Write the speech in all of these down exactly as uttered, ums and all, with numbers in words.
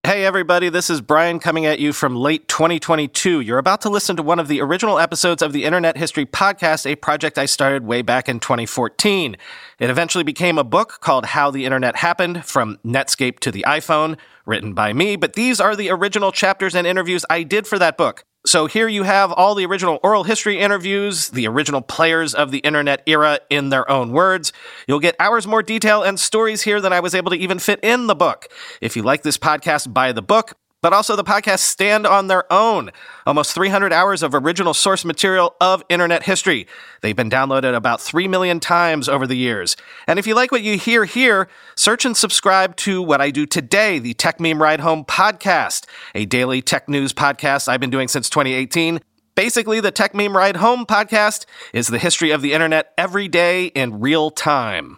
Hey everybody, this is Brian coming at you from late twenty twenty-two. You're about to listen to one of the original episodes of the Internet History Podcast, a project I started way back in twenty fourteen. It eventually became a book called How the Internet Happened, From Netscape to the iPhone, written by me, but these are the original chapters and interviews I did for that book. So here you have all the original oral history interviews, the original players of the internet era in their own words. You'll get hours more detail and stories here than I was able to even fit in the book. If you like this podcast, buy the book, but also the podcasts stand on their own. Almost three hundred hours of original source material of internet history. They've been downloaded about three million times over the years. And if you like what you hear here, search and subscribe to what I do today, the Tech Meme Ride Home podcast, a daily tech news podcast I've been doing since twenty eighteen. Basically, the Tech Meme Ride Home podcast is the history of the internet every day in real time.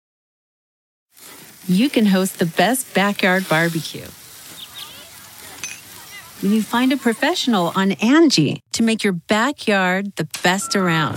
You can host the best backyard barbecue when you find a professional on Angie to make your backyard the best around.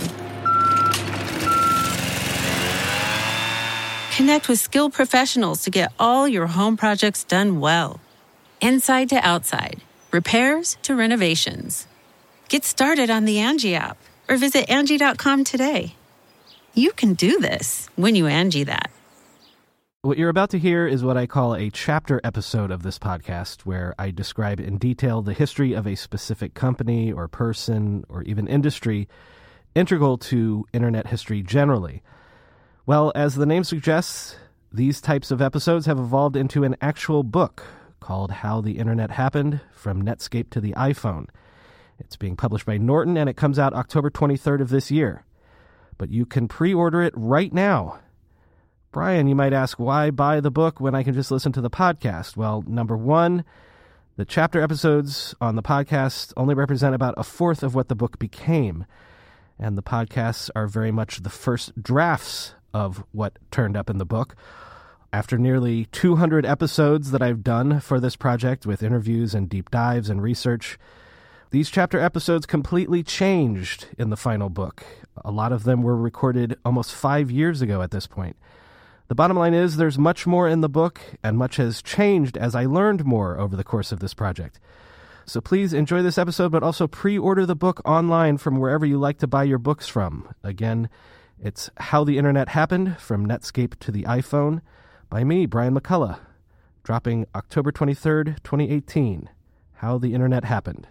Connect with skilled professionals to get all your home projects done well. Inside to outside, repairs to renovations. Get started on the Angie app or visit Angie dot com today. You can do this when you Angie that. What you're about to hear is what I call a chapter episode of this podcast, where I describe in detail the history of a specific company or person or even industry integral to internet history generally. Well, as the name suggests, these types of episodes have evolved into an actual book called How the Internet Happened, From Netscape to the iPhone. It's being published by Norton, and it comes out October twenty-third of this year. But you can pre-order it right now. Brian, you might ask, why buy the book when I can just listen to the podcast? Well, number one, the chapter episodes on the podcast only represent about a fourth of what the book became. And the podcasts are very much the first drafts of what turned up in the book. After nearly two hundred episodes that I've done for this project with interviews and deep dives and research, these chapter episodes completely changed in the final book. A lot of them were recorded almost five years ago at this point. The bottom line is there's much more in the book, and much has changed as I learned more over the course of this project. So please enjoy this episode, but also pre-order the book online from wherever you like to buy your books from. Again, it's How the Internet Happened, From Netscape to the iPhone, by me, Brian McCullough, dropping October twenty-third, twenty eighteen. How the Internet Happened.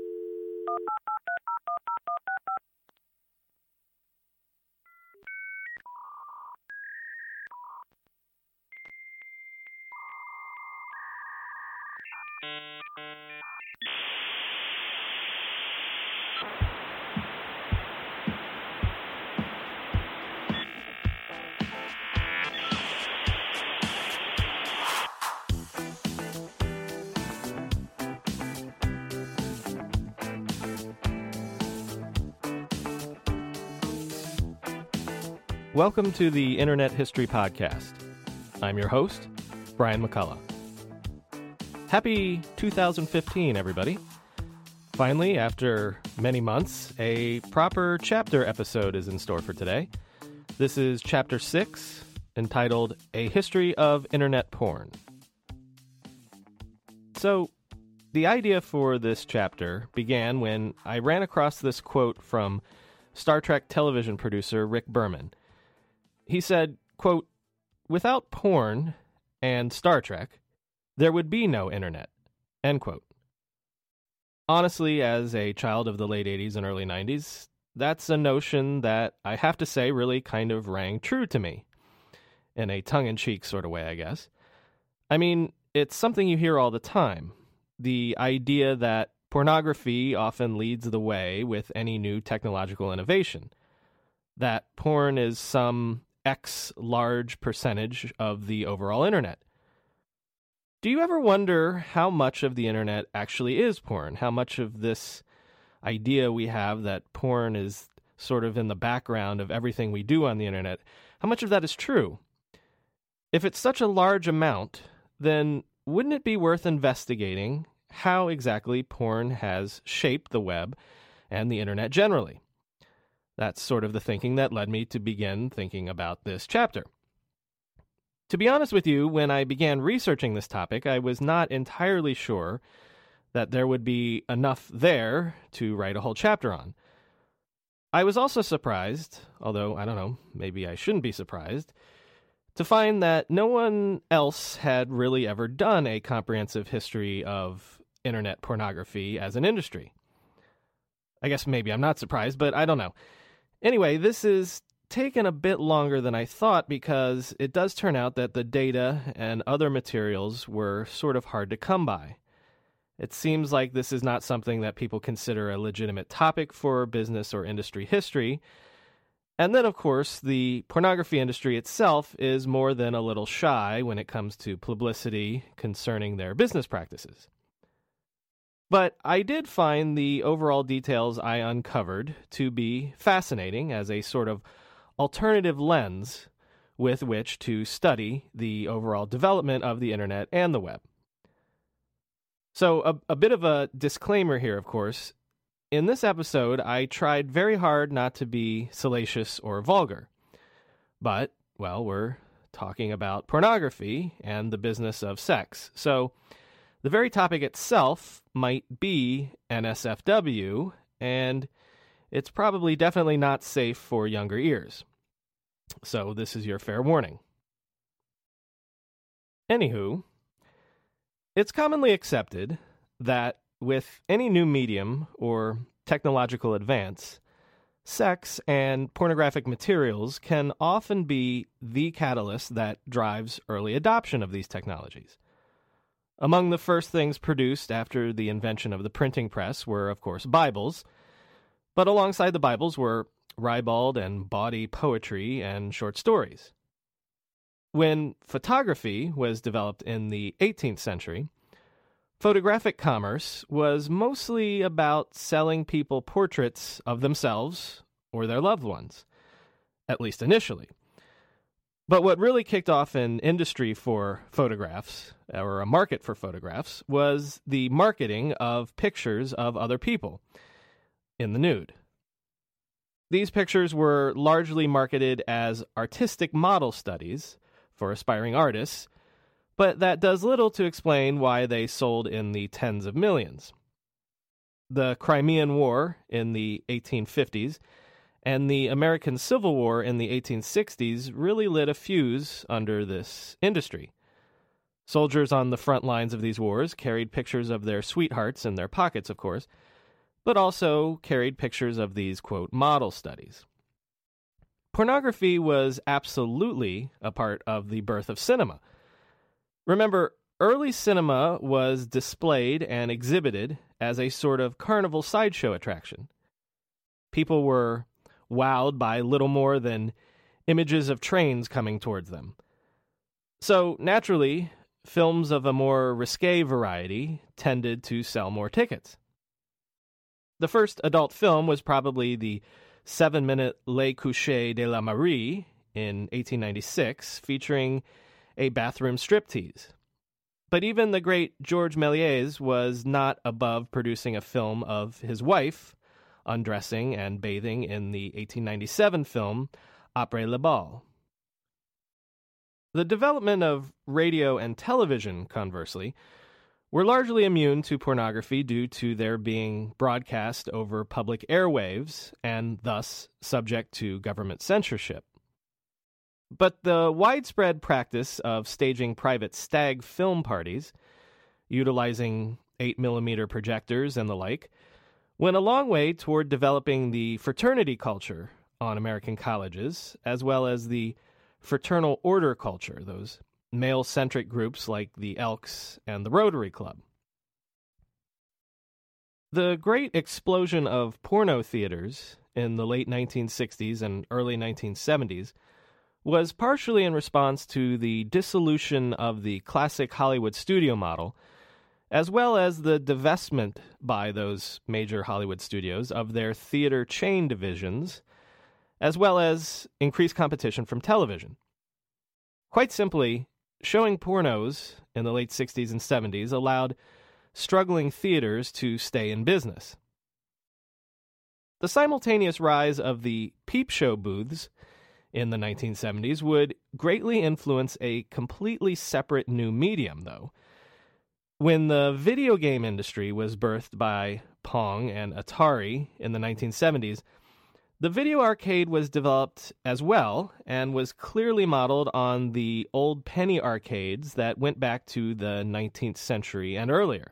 Welcome to the Internet History Podcast. I'm your host, Brian McCullough. Happy two thousand fifteen, everybody. Finally, after many months, a proper chapter episode is in store for today. This is Chapter six, entitled A History of Internet Porn. So, the idea for this chapter began when I ran across this quote from Star Trek television producer Rick Berman. He said, quote, "Without porn and Star Trek, there would be no internet," end quote. Honestly, as a child of the late eighties and early nineties, that's a notion that I have to say really kind of rang true to me. In a tongue-in-cheek sort of way, I guess. I mean, it's something you hear all the time. The idea that pornography often leads the way with any new technological innovation. That porn is some X large percentage of the overall internet. Do you ever wonder how much of the internet actually is porn? How much of this idea we have that porn is sort of in the background of everything we do on the internet, how much of that is true? If it's such a large amount, then wouldn't it be worth investigating how exactly porn has shaped the web and the internet generally? That's sort of the thinking that led me to begin thinking about this chapter. To be honest with you, when I began researching this topic, I was not entirely sure that there would be enough there to write a whole chapter on. I was also surprised, although I don't know, maybe I shouldn't be surprised, to find that no one else had really ever done a comprehensive history of internet pornography as an industry. I guess maybe I'm not surprised, but I don't know. Anyway, this is taken a bit longer than I thought because it does turn out that the data and other materials were sort of hard to come by. It seems like this is not something that people consider a legitimate topic for business or industry history. And then, of course, the pornography industry itself is more than a little shy when it comes to publicity concerning their business practices. But I did find the overall details I uncovered to be fascinating as a sort of alternative lens with which to study the overall development of the internet and the web. So a, a bit of a disclaimer here, of course. In this episode, I tried very hard not to be salacious or vulgar. But, well, we're talking about pornography and the business of sex. So the very topic itself might be N S F W, and it's probably definitely not safe for younger ears. So this is your fair warning. Anywho, it's commonly accepted that with any new medium or technological advance, sex and pornographic materials can often be the catalyst that drives early adoption of these technologies. Among the first things produced after the invention of the printing press were, of course, Bibles, but alongside the Bibles were ribald and bawdy poetry and short stories. When photography was developed in the eighteenth century, photographic commerce was mostly about selling people portraits of themselves or their loved ones, at least initially. But what really kicked off an industry for photographs, or a market for photographs, was the marketing of pictures of other people in the nude. These pictures were largely marketed as artistic model studies for aspiring artists, but that does little to explain why they sold in the tens of millions. The Crimean War in the eighteen fifties and the American Civil War in the eighteen sixties really lit a fuse under this industry. Soldiers on the front lines of these wars carried pictures of their sweethearts in their pockets, of course, but also carried pictures of these, quote, model studies. Pornography was absolutely a part of the birth of cinema. Remember, early cinema was displayed and exhibited as a sort of carnival sideshow attraction. People were wowed by little more than images of trains coming towards them. So, naturally, films of a more risque variety tended to sell more tickets. The first adult film was probably the seven-minute Les Couchers de la Marie in eighteen ninety-six, featuring a bathroom striptease. But even the great Georges Méliès was not above producing a film of his wife undressing and bathing in the eighteen ninety-seven film Après le bal. The development of radio and television, conversely, were largely immune to pornography due to their being broadcast over public airwaves and thus subject to government censorship. But the widespread practice of staging private stag film parties, utilizing eight millimeter projectors and the like, went a long way toward developing the fraternity culture on American colleges, as well as the fraternal order culture, those male-centric groups like the Elks and the Rotary Club. The great explosion of porno theaters in the late nineteen sixties and early nineteen seventies was partially in response to the dissolution of the classic Hollywood studio model, as well as the divestment by those major Hollywood studios of their theater chain divisions, as well as increased competition from television. Quite simply, showing pornos in the late sixties and seventies allowed struggling theaters to stay in business. The simultaneous rise of the peep show booths in the nineteen seventies would greatly influence a completely separate new medium, though. When the video game industry was birthed by Pong and Atari in the nineteen seventies, the video arcade was developed as well and was clearly modeled on the old penny arcades that went back to the nineteenth century and earlier.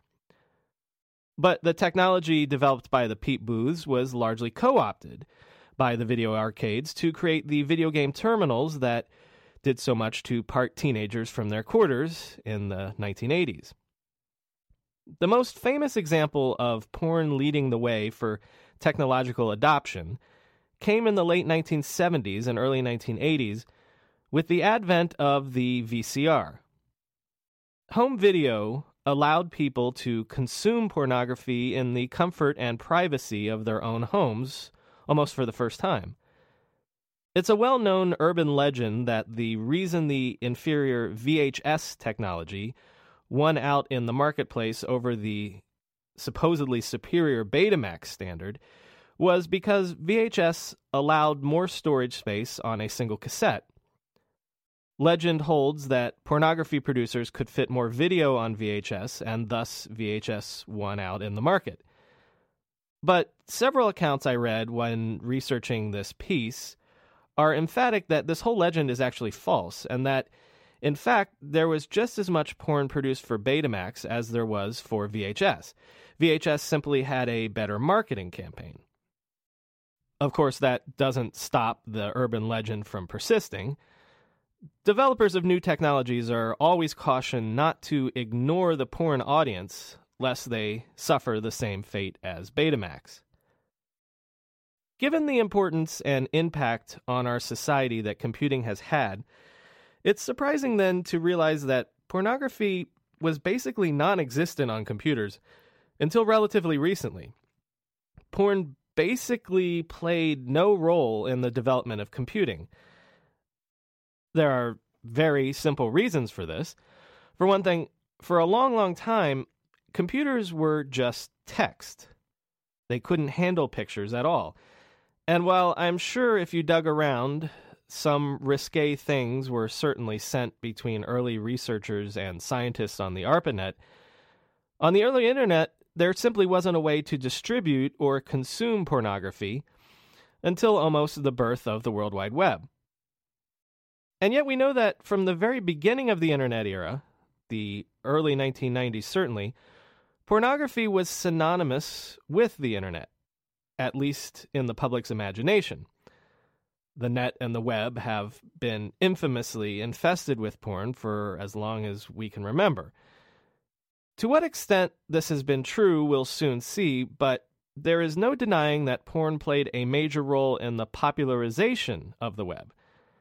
But the technology developed by the Peep booths was largely co-opted by the video arcades to create the video game terminals that did so much to part teenagers from their quarters in the nineteen eighties. The most famous example of porn leading the way for technological adoption came in the late nineteen seventies and early nineteen eighties with the advent of the V C R. Home video allowed people to consume pornography in the comfort and privacy of their own homes almost for the first time. It's a well-known urban legend that the reason the inferior V H S technology won out in the marketplace over the supposedly superior Betamax standard was because V H S allowed more storage space on a single cassette. Legend holds that pornography producers could fit more video on V H S, and thus V H S won out in the market. But several accounts I read when researching this piece are emphatic that this whole legend is actually false, and that, in fact, there was just as much porn produced for Betamax as there was for V H S. V H S simply had a better marketing campaign. Of course, that doesn't stop the urban legend from persisting. Developers of new technologies are always cautioned not to ignore the porn audience, lest they suffer the same fate as Betamax. Given the importance and impact on our society that computing has had, it's surprising then to realize that pornography was basically non-existent on computers until relatively recently. Porn basically played no role in the development of computing. There are very simple reasons for this. For one thing, for a long, long time, computers were just text. They couldn't handle pictures at all. And while I'm sure if you dug around, some risque things were certainly sent between early researchers and scientists on the ARPANET, on the early internet, there simply wasn't a way to distribute or consume pornography until almost the birth of the World Wide Web. And yet we know that from the very beginning of the internet era, the early nineteen nineties certainly, pornography was synonymous with the internet, at least in the public's imagination. The net and the web have been infamously infested with porn for as long as we can remember. To what extent this has been true, we'll soon see, but there is no denying that porn played a major role in the popularization of the web.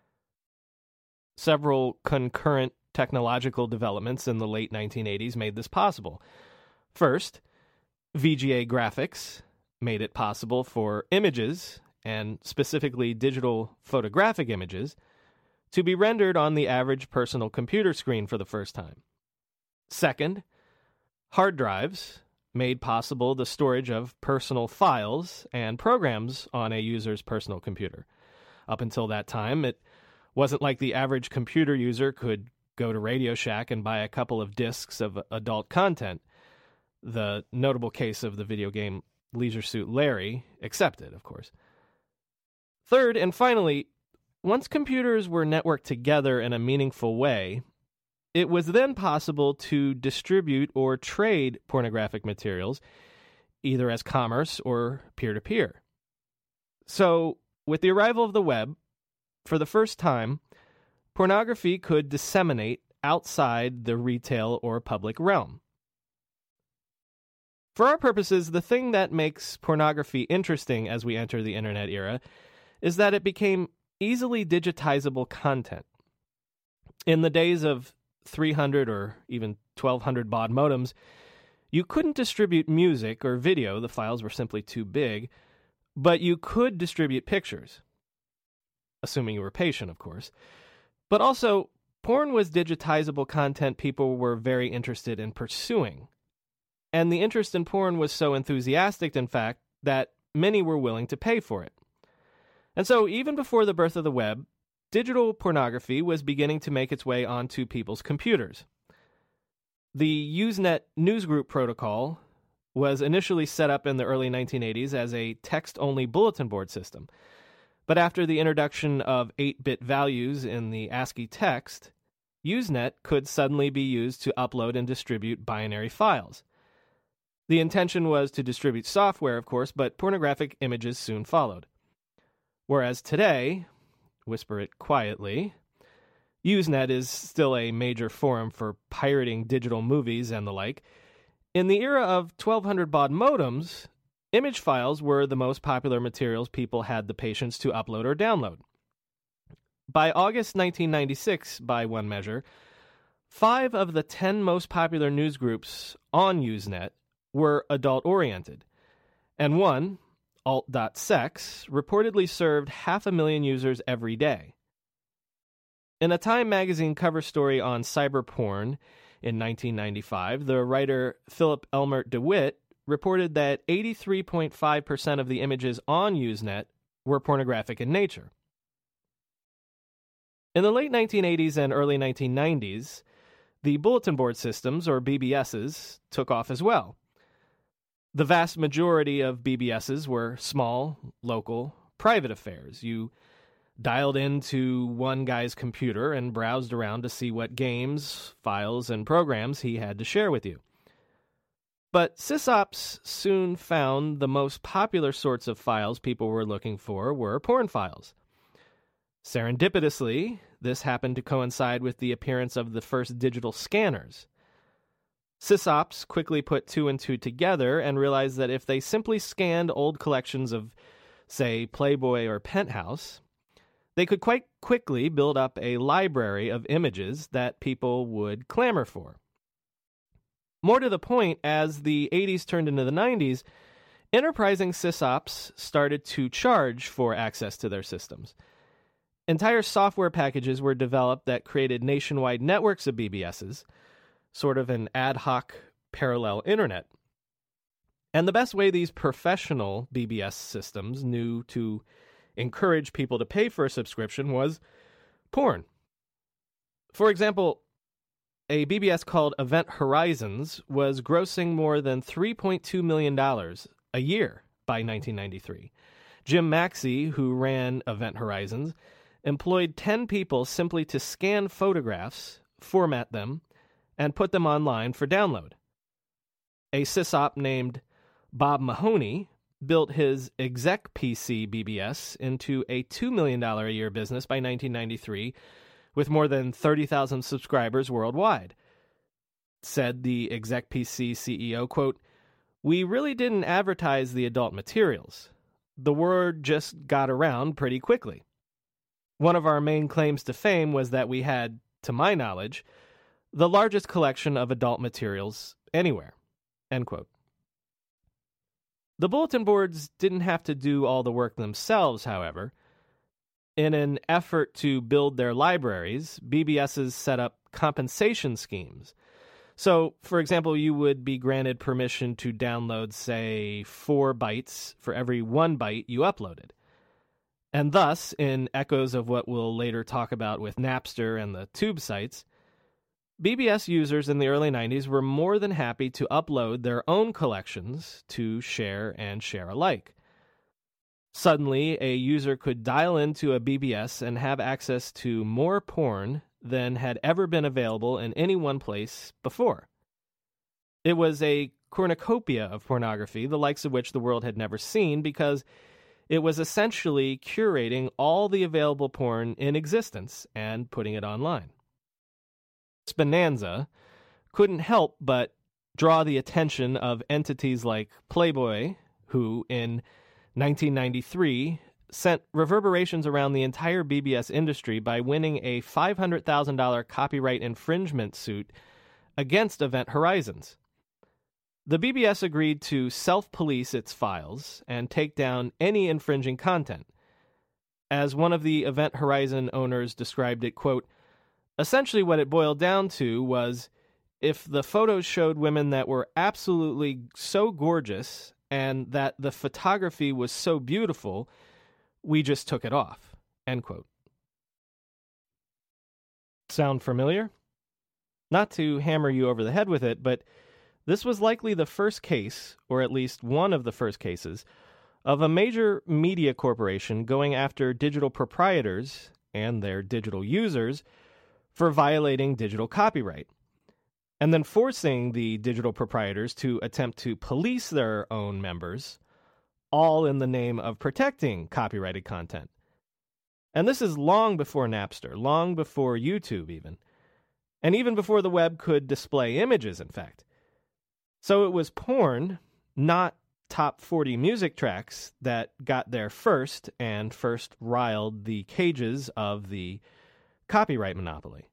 Several concurrent technological developments in the late nineteen eighties made this possible. First, V G A graphics made it possible for images, and specifically digital photographic images, to be rendered on the average personal computer screen for the first time. Second, hard drives made possible the storage of personal files and programs on a user's personal computer. Up until that time, it wasn't like the average computer user could go to Radio Shack and buy a couple of discs of adult content, the notable case of the video game Leisure Suit Larry excepted, of course. Third, and finally, once computers were networked together in a meaningful way, it was then possible to distribute or trade pornographic materials, either as commerce or peer-to-peer. So, with the arrival of the web, for the first time, pornography could disseminate outside the retail or public realm. For our purposes, the thing that makes pornography interesting as we enter the internet era is that it became easily digitizable content. In the days of three hundred or even twelve hundred baud modems, you couldn't distribute music or video, the files were simply too big, but you could distribute pictures. Assuming you were patient, of course. But also, porn was digitizable content people were very interested in pursuing. And the interest in porn was so enthusiastic, in fact, that many were willing to pay for it. And so, even before the birth of the web, digital pornography was beginning to make its way onto people's computers. The Usenet Newsgroup protocol was initially set up in the early nineteen eighties as a text-only bulletin board system. But after the introduction of eight-bit values in the ASCII text, Usenet could suddenly be used to upload and distribute binary files. The intention was to distribute software, of course, but pornographic images soon followed. Whereas today, whisper it quietly, Usenet is still a major forum for pirating digital movies and the like. In the era of twelve hundred baud modems, image files were the most popular materials people had the patience to upload or download. By August nineteen ninety-six, by one measure, five of the ten most popular news groups on Usenet were adult-oriented, and one, alt dot sex, reportedly served half a million users every day. In a Time magazine cover story on cyber porn in nineteen ninety-five, the writer Philip Elmert DeWitt reported that eighty-three point five percent of the images on Usenet were pornographic in nature. In the late nineteen eighties and early nineteen nineties, the bulletin board systems, or B B Ss, took off as well. The vast majority of B B Ss were small, local, private affairs. You dialed into one guy's computer and browsed around to see what games, files, and programs he had to share with you. But sysops soon found the most popular sorts of files people were looking for were porn files. Serendipitously, this happened to coincide with the appearance of the first digital scanners. Sysops quickly put two and two together and realized that if they simply scanned old collections of, say, Playboy or Penthouse, they could quite quickly build up a library of images that people would clamor for. More to the point, as the eighties turned into the nineties, enterprising sysops started to charge for access to their systems. Entire software packages were developed that created nationwide networks of B B Ss, sort of an ad hoc parallel internet. And the best way these professional B B S systems knew to encourage people to pay for a subscription was porn. For example, a B B S called Event Horizons was grossing more than three point two million dollars a year by nineteen ninety-three. Jim Maxey, who ran Event Horizons, employed ten people simply to scan photographs, format them, and put them online for download. A sysop named Bob Mahoney built his Exec P C B B S into a two million dollars a year business by nineteen ninety-three, with more than thirty thousand subscribers worldwide. Said the Exec P C C E O, quote, "We really didn't advertise the adult materials. The word just got around pretty quickly. One of our main claims to fame was that we had, to my knowledge, the largest collection of adult materials anywhere." End quote. The bulletin boards didn't have to do all the work themselves, however. In an effort to build their libraries, B B Ss set up compensation schemes. So, for example, you would be granted permission to download, say, four bytes for every one byte you uploaded. And thus, in echoes of what we'll later talk about with Napster and the tube sites, B B S users in the early nineties were more than happy to upload their own collections to share and share alike. Suddenly, a user could dial into a B B S and have access to more porn than had ever been available in any one place before. It was a cornucopia of pornography, the likes of which the world had never seen, because it was essentially curating all the available porn in existence and putting it online. This bonanza couldn't help but draw the attention of entities like Playboy, who in nineteen ninety-three sent reverberations around the entire B B S industry by winning a five hundred thousand dollars copyright infringement suit against Event Horizons. The B B S agreed to self-police its files and take down any infringing content. As one of the Event Horizon owners described it, quote, "Essentially what it boiled down to was if the photos showed women that were absolutely so gorgeous and that the photography was so beautiful, we just took it off." End quote. Sound familiar? Not to hammer you over the head with it, but this was likely the first case, or at least one of the first cases, of a major media corporation going after digital proprietors and their digital users for violating digital copyright, and then forcing the digital proprietors to attempt to police their own members, all in the name of protecting copyrighted content. And this is long before Napster, long before YouTube even, and even before the web could display images, in fact. So it was porn, not top forty music tracks, that got there first and first riled the cages of the copyright monopoly.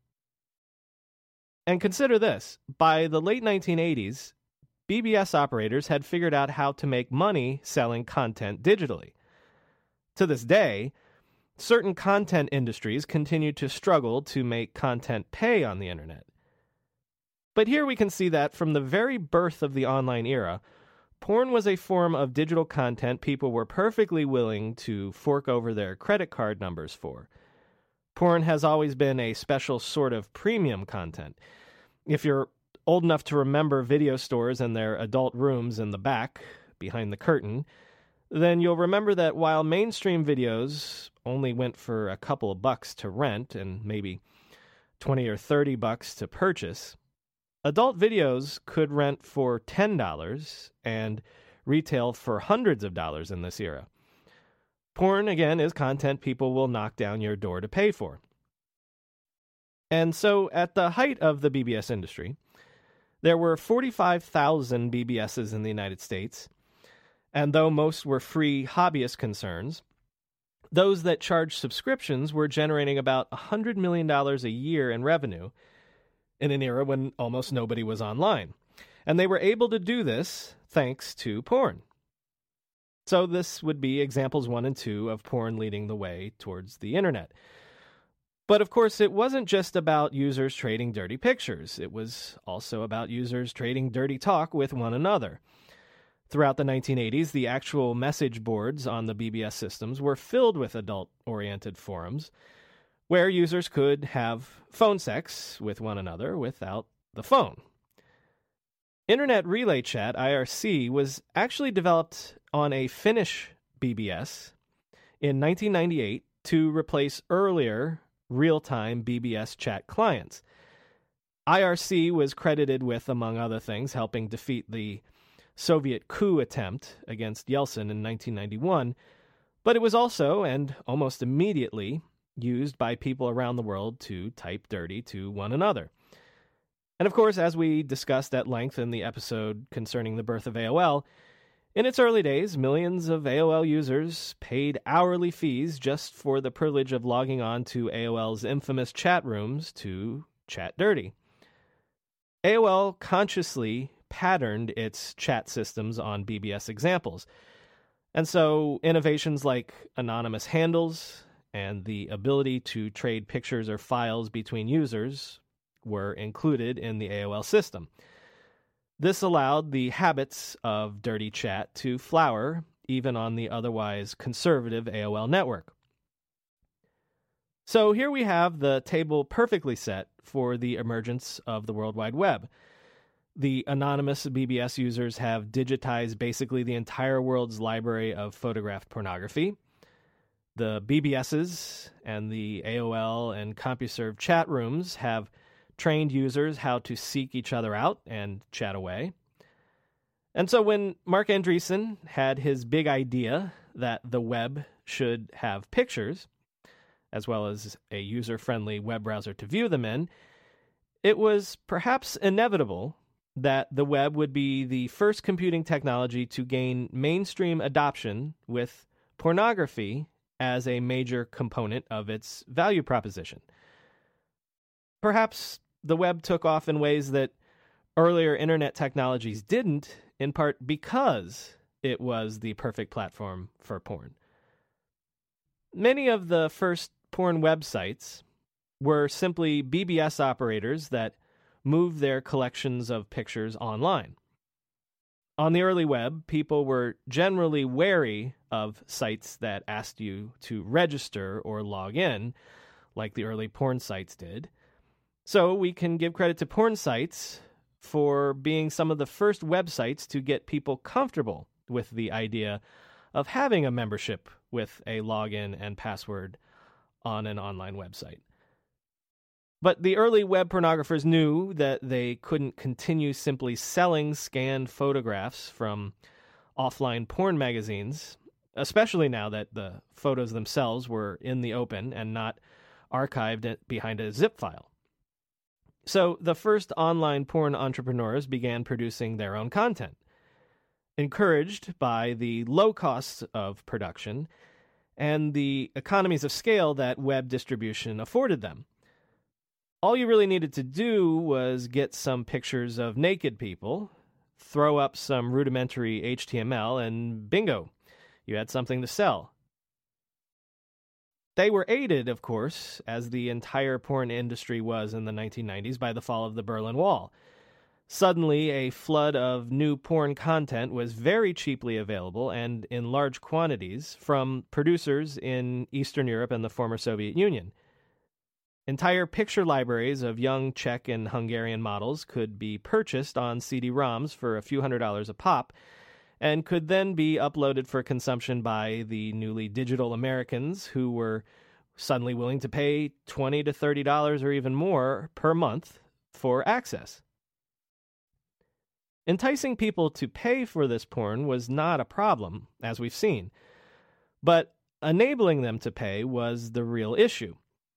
And consider this, by the late nineteen eighties, B B S operators had figured out how to make money selling content digitally. To this day, certain content industries continue to struggle to make content pay on the internet. But here we can see that from the very birth of the online era, porn was a form of digital content people were perfectly willing to fork over their credit card numbers for. Porn has always been a special sort of premium content. If you're old enough to remember video stores and their adult rooms in the back, behind the curtain, then you'll remember that while mainstream videos only went for a couple of bucks to rent and maybe twenty or thirty bucks to purchase, adult videos could rent for ten dollars and retail for hundreds of dollars in this era. Porn, again, is content people will knock down your door to pay for. And so, at the height of the B B S industry, there were forty-five thousand B B Ss in the United States, and though most were free hobbyist concerns, those that charged subscriptions were generating about one hundred million dollars a year in revenue in an era when almost nobody was online. And they were able to do this thanks to porn. So this would be examples one and two of porn leading the way towards the internet. But of course, it wasn't just about users trading dirty pictures. It was also about users trading dirty talk with one another. Throughout the nineteen eighties, the actual message boards on the B B S systems were filled with adult-oriented forums where users could have phone sex with one another without the phone. Internet Relay Chat, I R C, was actually developed on a Finnish B B S in nineteen ninety-eight to replace earlier real-time B B S chat clients. I R C was credited with, among other things, helping defeat the Soviet coup attempt against Yeltsin in nineteen ninety-one, but it was also, and almost immediately, used by people around the world to type dirty to one another. And of course, as we discussed at length in the episode concerning the birth of A O L, in its early days, millions of A O L users paid hourly fees just for the privilege of logging on to A O L's infamous chat rooms to chat dirty. A O L consciously patterned its chat systems on B B S examples. And so innovations like anonymous handles and the ability to trade pictures or files between users were included in the A O L system. This allowed the habits of dirty chat to flower even on the otherwise conservative A O L network. So here we have the table perfectly set for the emergence of the World Wide Web. The anonymous B B S users have digitized basically the entire world's library of photographed pornography. The B B Ss and the A O L and CompuServe chat rooms have trained users how to seek each other out and chat away. And so when Marc Andreessen had his big idea that the web should have pictures, as well as a user-friendly web browser to view them in, it was perhaps inevitable that the web would be the first computing technology to gain mainstream adoption with pornography as a major component of its value proposition. Perhaps the web took off in ways that earlier internet technologies didn't, in part because it was the perfect platform for porn. Many of the first porn websites were simply B B S operators that moved their collections of pictures online. On the early web, people were generally wary of sites that asked you to register or log in, like the early porn sites did. So we can give credit to porn sites for being some of the first websites to get people comfortable with the idea of having a membership with a login and password on an online website. But the early web pornographers knew that they couldn't continue simply selling scanned photographs from offline porn magazines, especially now that the photos themselves were in the open and not archived behind a zip file. So the first online porn entrepreneurs began producing their own content, encouraged by the low costs of production and the economies of scale that web distribution afforded them. All you really needed to do was get some pictures of naked people, throw up some rudimentary H T M L, and bingo, you had something to sell. They were aided, of course, as the entire porn industry was in the nineteen nineties, by the fall of the Berlin Wall. Suddenly, a flood of new porn content was very cheaply available and in large quantities from producers in Eastern Europe and the former Soviet Union. Entire picture libraries of young Czech and Hungarian models could be purchased on C D ROMs for a few hundred dollars a pop, and could then be uploaded for consumption by the newly digital Americans who were suddenly willing to pay twenty to thirty dollars or even more per month for access. Enticing people to pay for this porn was not a problem, as we've seen, but enabling them to pay was the real issue.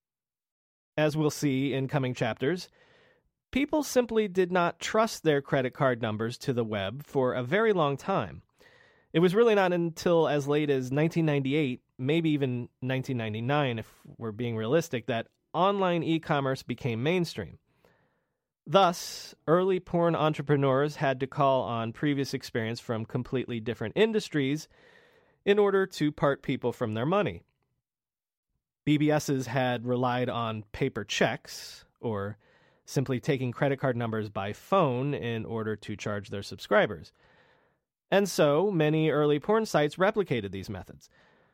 As we'll see in coming chapters, people simply did not trust their credit card numbers to the web for a very long time. It was really not until as late as nineteen ninety-eight, maybe even nineteen ninety-nine if we're being realistic, that online e-commerce became mainstream. Thus, early porn entrepreneurs had to call on previous experience from completely different industries in order to part people from their money. B B Ss had relied on paper checks, or simply taking credit card numbers by phone in order to charge their subscribers. And so, many early porn sites replicated these methods.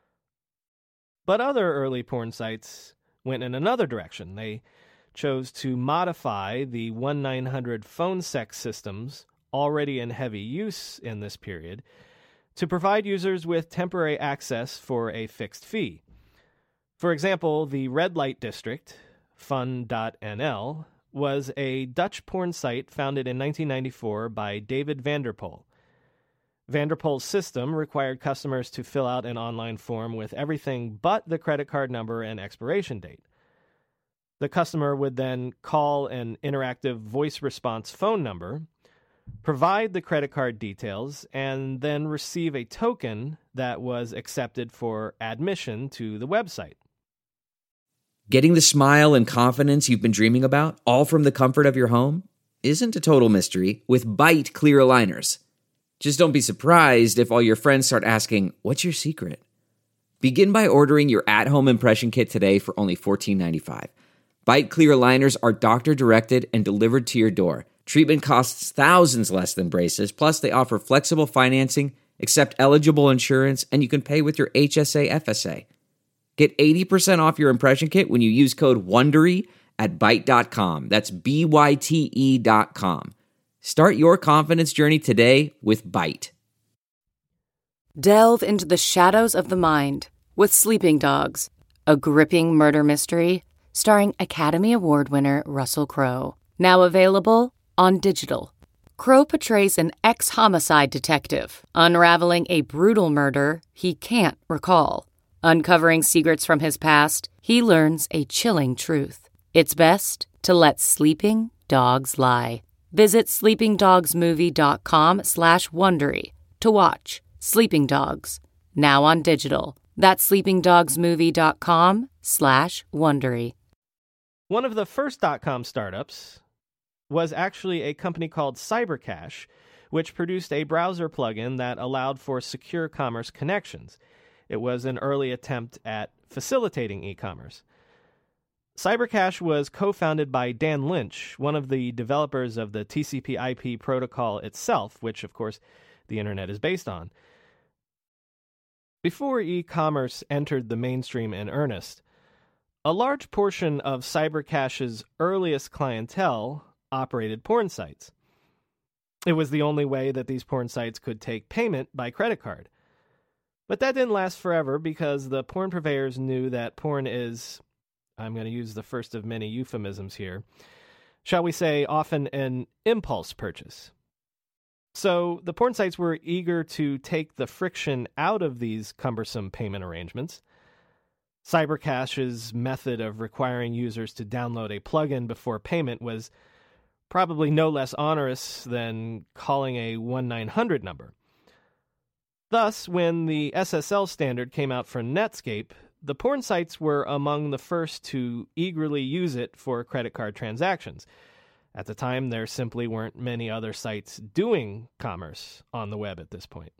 But other early porn sites went in another direction. They chose to modify the one nine hundred phone sex systems already in heavy use in this period to provide users with temporary access for a fixed fee. For example, the Red Light District, fun dot N L, was a Dutch porn site founded in nineteen ninety-four by David Vanderpoel. Vanderpoel's system required customers to fill out an online form with everything but the credit card number and expiration date. The customer would then call an interactive voice response phone number, provide the credit card details, and then receive a token that was accepted for admission to the website. Getting the smile and confidence you've been dreaming about, all from the comfort of your home, isn't a total mystery with Byte clear aligners. Just don't be surprised if all your friends start asking, "What's your secret?" Begin by ordering your at-home impression kit today for only fourteen ninety-five. Byte clear aligners are doctor-directed and delivered to your door. Treatment costs thousands less than braces, plus they offer flexible financing, accept eligible insurance, and you can pay with your H S A F S A. Get eighty percent off your impression kit when you use code WONDERY at byte dot com. That's B Y T E dot com. Start your confidence journey today with Byte. Delve into the shadows of the mind with Sleeping Dogs, a gripping murder mystery starring Academy Award winner Russell Crowe. Now available on digital. Crowe portrays an ex-homicide detective unraveling a brutal murder he can't recall. Uncovering secrets from his past, he learns a chilling truth. It's best to let sleeping dogs lie. Visit sleepingdogsmovie.com slash Wondery to watch Sleeping Dogs, now on digital. That's sleepingdogsmovie.com slash Wondery. One of the first dot-com startups was actually a company called Cybercash, which produced a browser plugin that allowed for secure commerce connections. It was an early attempt at facilitating e-commerce. Cybercash was co-founded by Dan Lynch, one of the developers of the T C P I P protocol itself, which, of course, the internet is based on. Before e-commerce entered the mainstream in earnest, A large portion of Cybercash's earliest clientele operated porn sites. It was the only way that these porn sites could take payment by credit card. But that didn't last forever because the porn purveyors knew that porn is, I'm going to use the first of many euphemisms here, shall we say, often an impulse purchase. So the porn sites were eager to take the friction out of these cumbersome payment arrangements. Cybercash's method of requiring users to download a plugin before payment was probably no less onerous than calling a one nine hundred number. Thus, when the S S L standard came out for Netscape, the porn sites were among the first to eagerly use it for credit card transactions. At the time, there simply weren't many other sites doing commerce on the web at this point.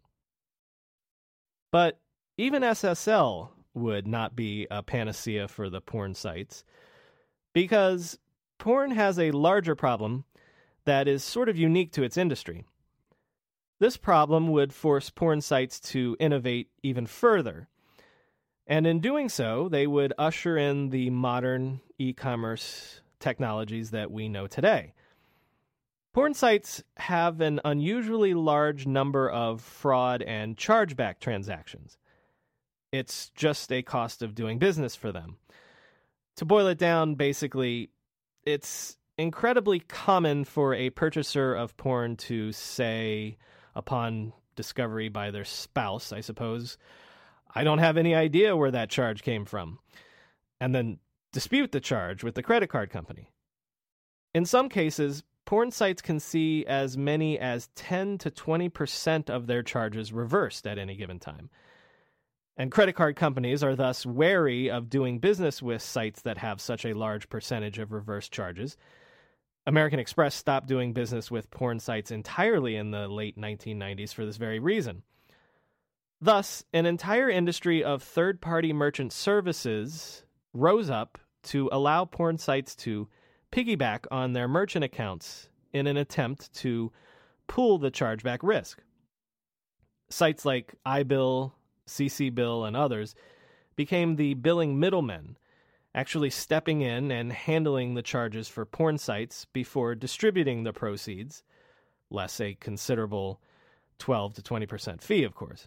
But even S S L would not be a panacea for the porn sites, because porn has a larger problem that is sort of unique to its industry. This problem would force porn sites to innovate even further, and in doing so, they would usher in the modern e-commerce technologies that we know today. Porn sites have an unusually large number of fraud and chargeback transactions. It's just a cost of doing business for them. To boil it down, basically, it's incredibly common for a purchaser of porn to say, upon discovery by their spouse, I suppose, I don't have any idea where that charge came from, and then dispute the charge with the credit card company. In some cases, porn sites can see as many as ten to twenty percent of their charges reversed at any given time. And credit card companies are thus wary of doing business with sites that have such a large percentage of reverse charges. American Express stopped doing business with porn sites entirely in the late nineteen nineties for this very reason. Thus, an entire industry of third-party merchant services rose up to allow porn sites to piggyback on their merchant accounts in an attempt to pool the chargeback risk. Sites like iBill, C C Bill, and others became the billing middlemen, actually stepping in and handling the charges for porn sites before distributing the proceeds, less a considerable twelve to twenty percent fee, of course.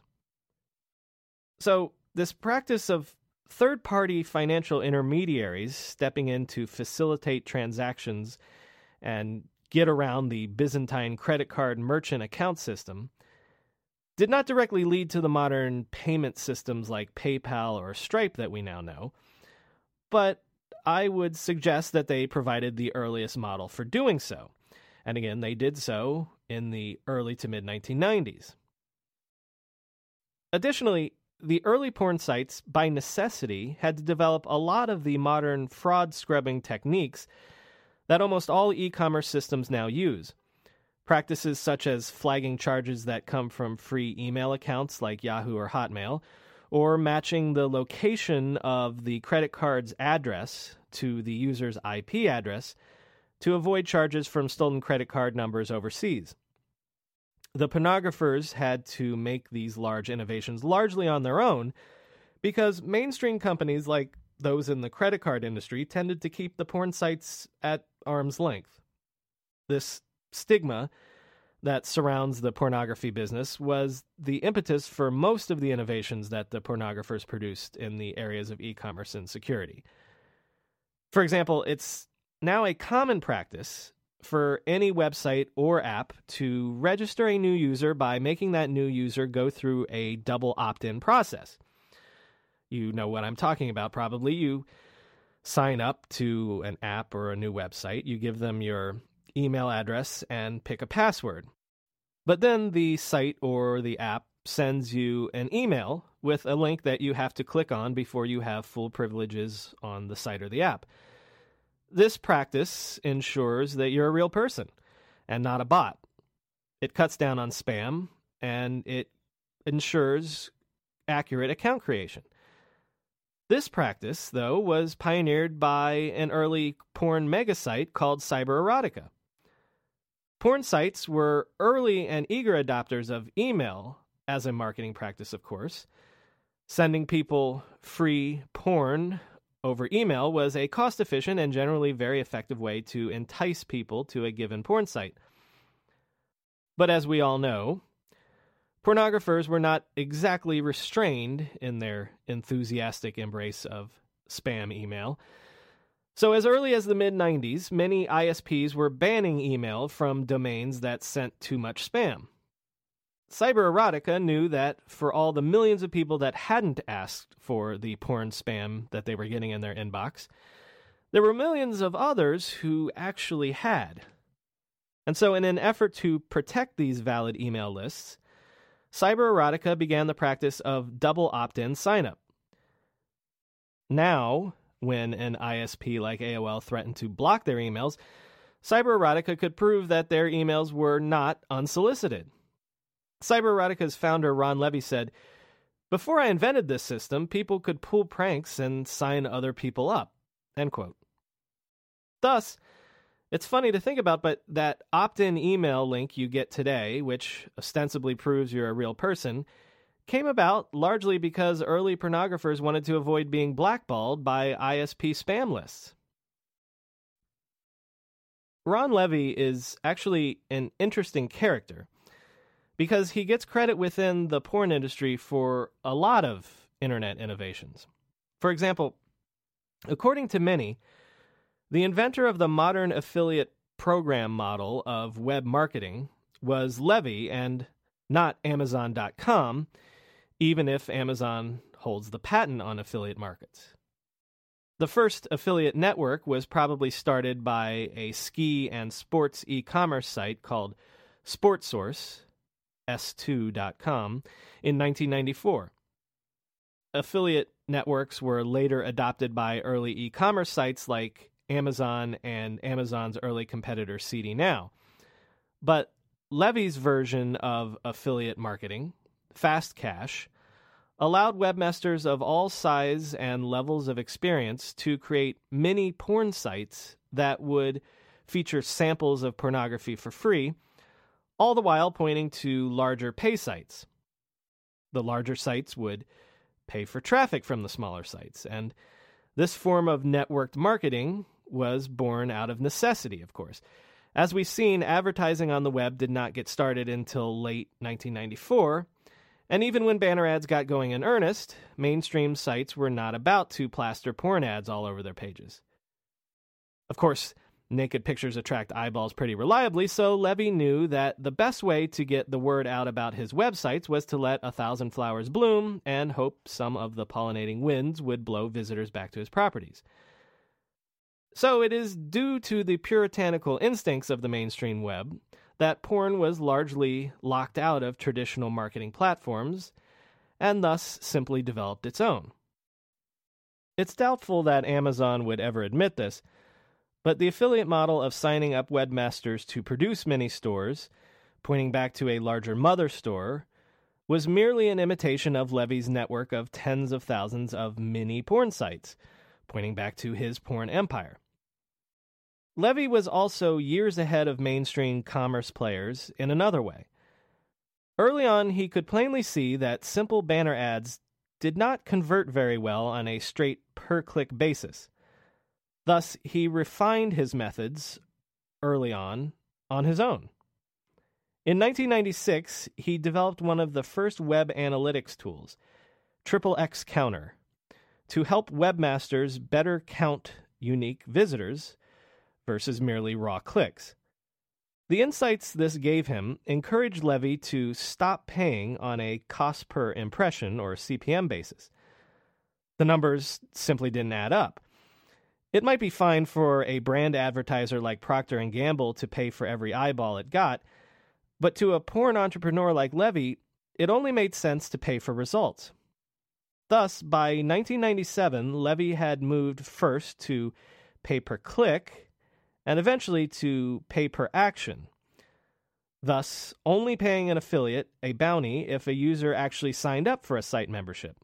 So this practice of third-party financial intermediaries stepping in to facilitate transactions and get around the Byzantine credit card merchant account system did not directly lead to the modern payment systems like PayPal or Stripe that we now know, but I would suggest that they provided the earliest model for doing so. And again, they did so in the early to mid nineteen nineties. Additionally, the early porn sites, by necessity, had to develop a lot of the modern fraud scrubbing techniques that almost all e-commerce systems now use. Practices such as flagging charges that come from free email accounts like Yahoo or Hotmail, or matching the location of the credit card's address to the user's I P address to avoid charges from stolen credit card numbers overseas. The pornographers had to make these large innovations largely on their own because mainstream companies like those in the credit card industry tended to keep the porn sites at arm's length. This stigma that surrounds the pornography business was the impetus for most of the innovations that the pornographers produced in the areas of e-commerce and security. For example, it's now a common practice for any website or app to register a new user by making that new user go through a double opt-in process. You know what I'm talking about, probably. You sign up to an app or a new website, you give them your email address and pick a password. But then the site or the app sends you an email with a link that you have to click on before you have full privileges on the site or the app. This practice ensures that you're a real person and not a bot. It cuts down on spam, and it ensures accurate account creation. This practice, though, was pioneered by an early porn megasite called Cybererotica. Porn sites were early and eager adopters of email as a marketing practice, of course. Sending people free porn over email was a cost-efficient and generally very effective way to entice people to a given porn site. But as we all know, pornographers were not exactly restrained in their enthusiastic embrace of spam email. So as early as the mid nineties, many I S Ps were banning email from domains that sent too much spam. Cybererotica knew that for all the millions of people that hadn't asked for the porn spam that they were getting in their inbox, there were millions of others who actually had. And so in an effort to protect these valid email lists, Cybererotica began the practice of double opt-in sign-up. Now, when an I S P like A O L threatened to block their emails, Cybererotica could prove that their emails were not unsolicited. Cybererotica's founder, Ron Levy, said, "Before I invented this system, people could pull pranks and sign other people up." End quote. Thus, it's funny to think about, but that opt-in email link you get today, which ostensibly proves you're a real person, came about largely because early pornographers wanted to avoid being blackballed by I S P spam lists. Ron Levy is actually an interesting character because he gets credit within the porn industry for a lot of internet innovations. For example, according to many, the inventor of the modern affiliate program model of web marketing was Levy and not Amazon dot com, even if Amazon holds the patent on affiliate markets. The first affiliate network was probably started by a ski and sports e-commerce site called SportSource, S two dot com, in nineteen ninety-four. Affiliate networks were later adopted by early e-commerce sites like Amazon and Amazon's early competitor C D Now. But Levy's version of affiliate marketing, Fast Cash, allowed webmasters of all size and levels of experience to create mini porn sites that would feature samples of pornography for free, all the while pointing to larger pay sites. The larger sites would pay for traffic from the smaller sites, and this form of networked marketing was born out of necessity, of course. As we've seen, advertising on the web did not get started until late nineteen ninety-four, and even when banner ads got going in earnest, mainstream sites were not about to plaster porn ads all over their pages. Of course, naked pictures attract eyeballs pretty reliably, so Levy knew that the best way to get the word out about his websites was to let a thousand flowers bloom and hope some of the pollinating winds would blow visitors back to his properties. So it is due to the puritanical instincts of the mainstream web that porn was largely locked out of traditional marketing platforms and thus simply developed its own. It's doubtful that Amazon would ever admit this, but the affiliate model of signing up webmasters to produce mini stores, pointing back to a larger mother store, was merely an imitation of Levy's network of tens of thousands of mini porn sites, pointing back to his porn empire. Levy was also years ahead of mainstream commerce players in another way. Early on, he could plainly see that simple banner ads did not convert very well on a straight per-click basis. Thus, he refined his methods early on on his own. In nineteen ninety-six, he developed one of the first web analytics tools, Triple X Counter, to help webmasters better count unique visitors versus merely raw clicks. The insights this gave him encouraged Levy to stop paying on a cost per impression or C P M basis. The numbers simply didn't add up. It might be fine for a brand advertiser like Procter and Gamble to pay for every eyeball it got, but to a porn entrepreneur like Levy, it only made sense to pay for results. Thus, by nineteen ninety-seven, Levy had moved first to pay per click and eventually to pay per action, thus only paying an affiliate a bounty if a user actually signed up for a site membership.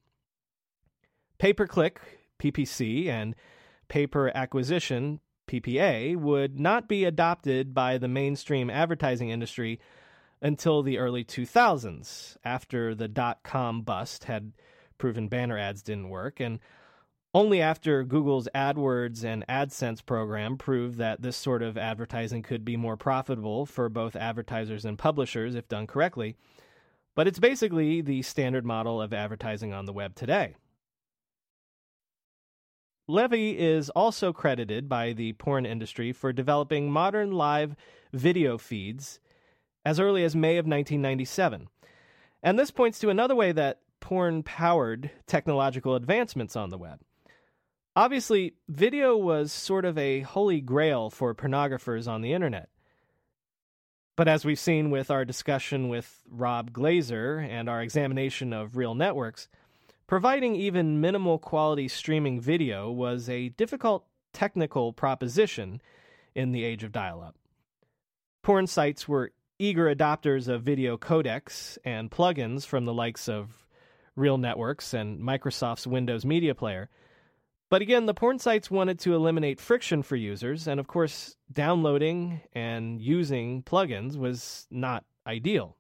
Pay per click, P P C, and pay per acquisition, P P A, would not be adopted by the mainstream advertising industry until the early two thousands, after the dot-com bust had proven banner ads didn't work, and Only after Google's AdWords and AdSense program proved that this sort of advertising could be more profitable for both advertisers and publishers if done correctly. But it's basically the standard model of advertising on the web today. Levy is also credited by the porn industry for developing modern live video feeds as early as May of nineteen ninety-seven. And this points to another way that porn powered technological advancements on the web. Obviously, video was sort of a holy grail for pornographers on the internet. But as we've seen with our discussion with Rob Glazer and our examination of real networks, providing even minimal quality streaming video was a difficult technical proposition in the age of dial-up. Porn sites were eager adopters of video codecs and plugins from the likes of Real Networks and Microsoft's Windows Media Player. But again, the porn sites wanted to eliminate friction for users, and of course, downloading and using plugins was not ideal.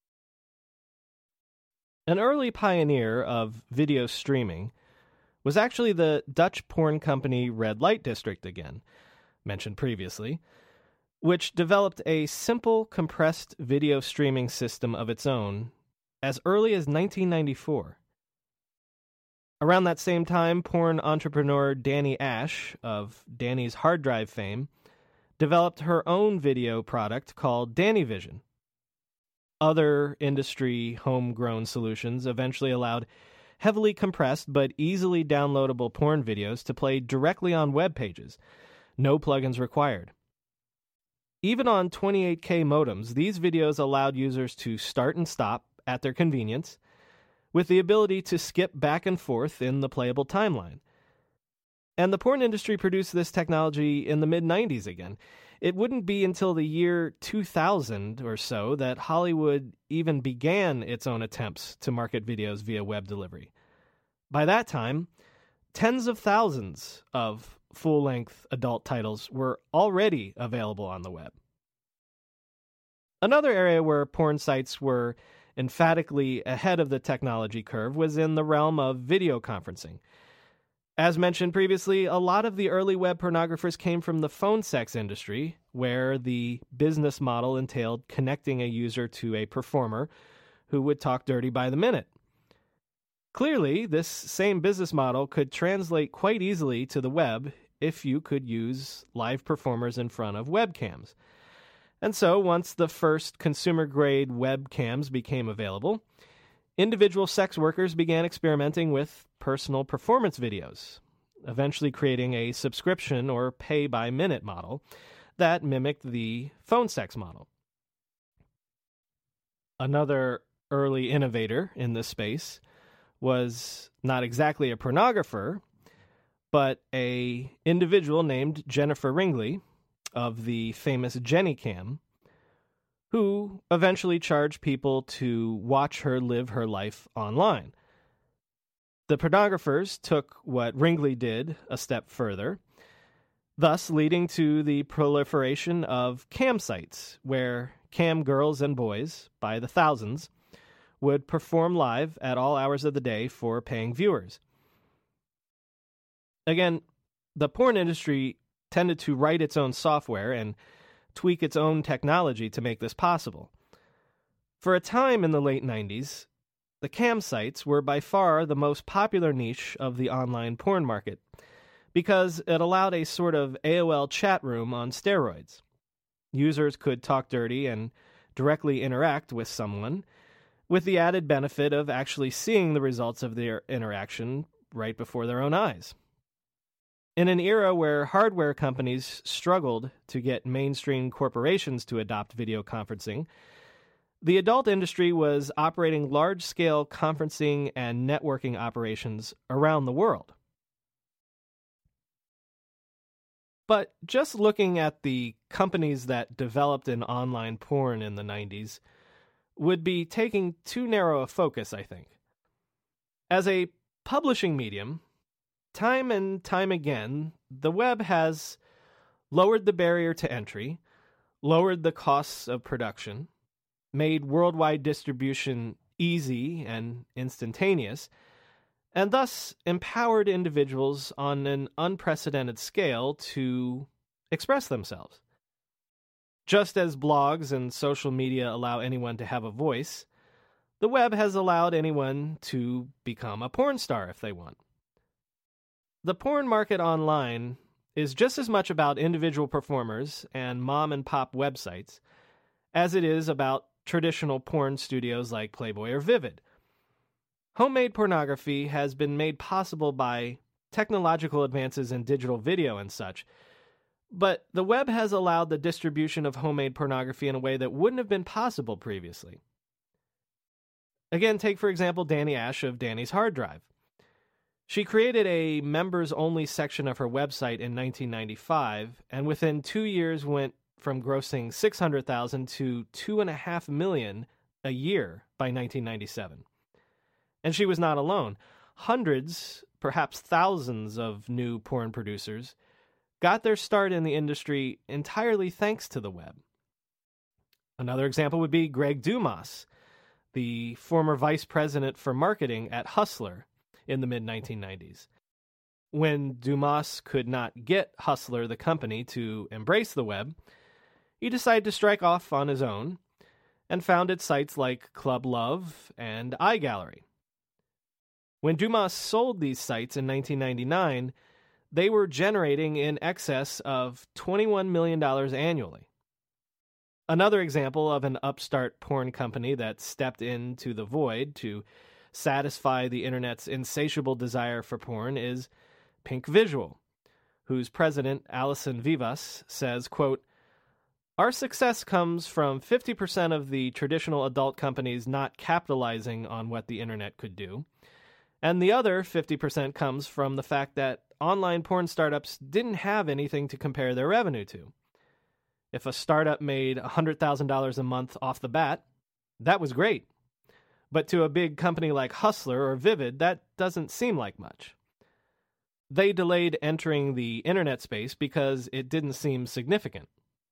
An early pioneer of video streaming was actually the Dutch porn company Red Light District again, mentioned previously, which developed a simple compressed video streaming system of its own as early as nineteen ninety-four. Around that same time, porn entrepreneur Danny Ash, of Danny's Hard Drive fame, developed her own video product called DannyVision. Other industry homegrown solutions eventually allowed heavily compressed but easily downloadable porn videos to play directly on web pages, no plugins required. Even on twenty-eight K modems, these videos allowed users to start and stop at their convenience, with the ability to skip back and forth in the playable timeline. And the porn industry produced this technology in the mid nineties again. It wouldn't be until the year two thousand or so that Hollywood even began its own attempts to market videos via web delivery. By that time, tens of thousands of full-length adult titles were already available on the web. Another area where porn sites were emphatically ahead of the technology curve was in the realm of video conferencing. As mentioned previously, a lot of the early web pornographers came from the phone sex industry, where the business model entailed connecting a user to a performer who would talk dirty by the minute. Clearly, this same business model could translate quite easily to the web if you could use live performers in front of webcams. And so, once the first consumer-grade webcams became available, individual sex workers began experimenting with personal performance videos, eventually creating a subscription or pay-by-minute model that mimicked the phone sex model. Another early innovator in this space was not exactly a pornographer, but a individual named Jennifer Ringley, of the famous JennyCam, who eventually charged people to watch her live her life online. The pornographers took what Ringley did a step further, thus leading to the proliferation of cam sites, where cam girls and boys, by the thousands, would perform live at all hours of the day for paying viewers. Again, the porn industry tended to write its own software and tweak its own technology to make this possible. For a time in the late nineties, the cam sites were by far the most popular niche of the online porn market, because it allowed a sort of A O L chat room on steroids. Users could talk dirty and directly interact with someone, with the added benefit of actually seeing the results of their interaction right before their own eyes. In an era where hardware companies struggled to get mainstream corporations to adopt video conferencing, the adult industry was operating large-scale conferencing and networking operations around the world. But just looking at the companies that developed an online porn in the nineties would be taking too narrow a focus, I think. As a publishing medium, time and time again, the web has lowered the barrier to entry, lowered the costs of production, made worldwide distribution easy and instantaneous, and thus empowered individuals on an unprecedented scale to express themselves. Just as blogs and social media allow anyone to have a voice, the web has allowed anyone to become a porn star if they want. The porn market online is just as much about individual performers and mom-and-pop websites as it is about traditional porn studios like Playboy or Vivid. Homemade pornography has been made possible by technological advances in digital video and such, but the web has allowed the distribution of homemade pornography in a way that wouldn't have been possible previously. Again, take for example Danny Ash of Danny's Hard Drive. She created a members-only section of her website in nineteen ninety-five, and within two years went from grossing six hundred thousand dollars to two point five million dollars a year by nineteen ninety-seven. And she was not alone. Hundreds, perhaps thousands of new porn producers got their start in the industry entirely thanks to the web. Another example would be Greg Dumas, the former vice president for marketing at Hustler in the mid nineteen nineties. When Dumas could not get Hustler, the company, to embrace the web, he decided to strike off on his own and founded sites like Club Love and iGallery. When Dumas sold these sites in nineteen ninety-nine, they were generating in excess of twenty-one million dollars annually. Another example of an upstart porn company that stepped into the void to satisfy the internet's insatiable desire for porn is Pink Visual, whose president, Alison Vivas, says, quote, "Our success comes from fifty percent of the traditional adult companies not capitalizing on what the internet could do, and the other fifty percent comes from the fact that online porn startups didn't have anything to compare their revenue to. If a startup made one hundred thousand dollars a month off the bat, that was great. But to a big company like Hustler or Vivid, that doesn't seem like much. They delayed entering the internet space because it didn't seem significant."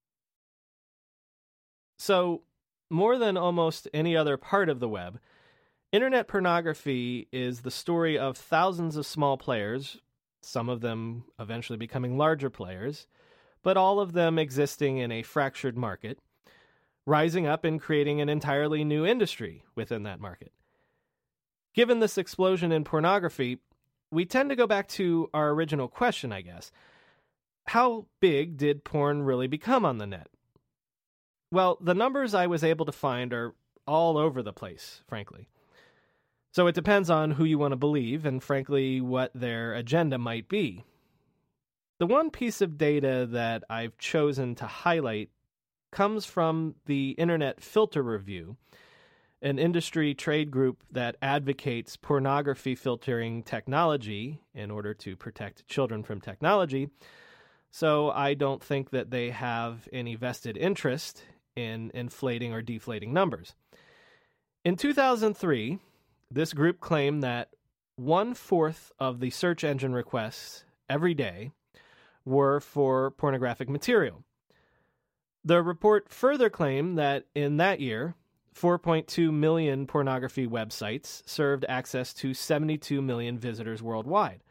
So, more than almost any other part of the web, internet pornography is the story of thousands of small players, some of them eventually becoming larger players, but all of them existing in a fractured market, rising up and creating an entirely new industry within that market. Given this explosion in pornography, we tend to go back to our original question, I guess. How big did porn really become on the net? Well, the numbers I was able to find are all over the place, frankly. So it depends on who you want to believe and, frankly, what their agenda might be. The one piece of data that I've chosen to highlight comes from the Internet Filter Review, an industry trade group that advocates pornography filtering technology in order to protect children from technology, so I don't think that they have any vested interest in inflating or deflating numbers. In two thousand three, this group claimed that one-fourth of the search engine requests every day were for pornographic material. The report further claimed that in that year, four point two million pornography websites served access to seventy-two million visitors worldwide.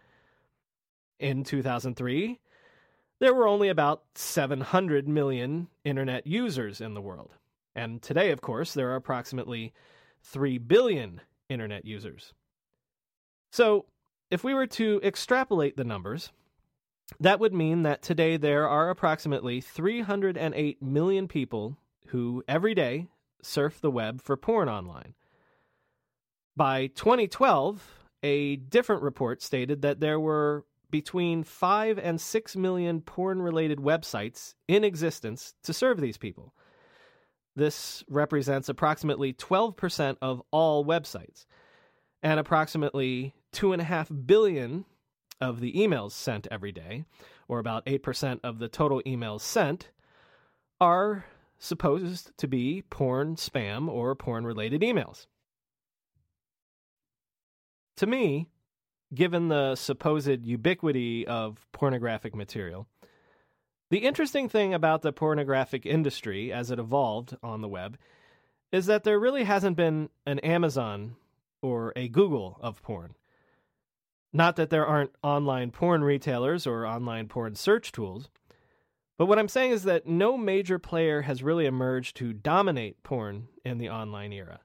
In two thousand three, there were only about seven hundred million internet users in the world. And today, of course, there are approximately three billion internet users. So, if we were to extrapolate the numbers, that would mean that today there are approximately three hundred eight million people who every day surf the web for porn online. By twenty twelve, a different report stated that there were between five and six million porn-related websites in existence to serve these people. This represents approximately twelve percent of all websites, and approximately two point five billion of the emails sent every day, or about eight percent of the total emails sent, are supposed to be porn, spam, or porn-related emails. To me, given the supposed ubiquity of pornographic material, the interesting thing about the pornographic industry as it evolved on the web is that there really hasn't been an Amazon or a Google of porn. Not that there aren't online porn retailers or online porn search tools, but what I'm saying is that no major player has really emerged to dominate porn in the online era.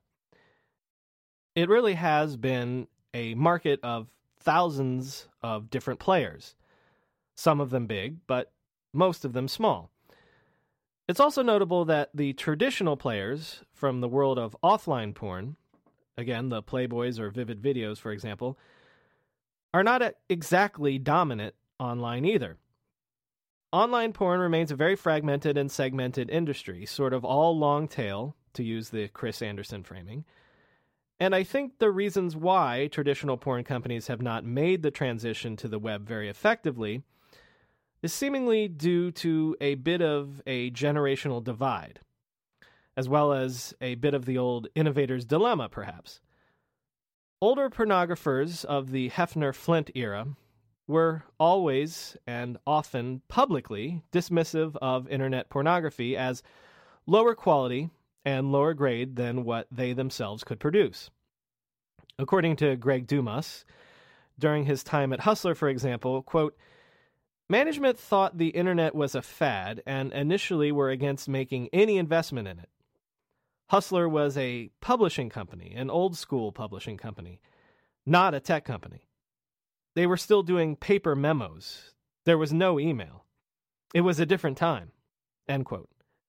It really has been a market of thousands of different players, some of them big, but most of them small. It's also notable that the traditional players from the world of offline porn, again, the Playboys or Vivid Videos, for example, are not exactly dominant online either. Online porn remains a very fragmented and segmented industry, sort of all long tail, to use the Chris Anderson framing. And I think the reasons why traditional porn companies have not made the transition to the web very effectively is seemingly due to a bit of a generational divide, as well as a bit of the old innovator's dilemma, perhaps. Older pornographers of the Hefner-Flint era were always and often publicly dismissive of internet pornography as lower quality and lower grade than what they themselves could produce. According to Greg Dumas, during his time at Hustler, for example, quote, management thought the internet was a fad and initially were against making any investment in it. Hustler was a publishing company, an old-school publishing company, not a tech company. They were still doing paper memos. There was no email. It was a different time. End quote.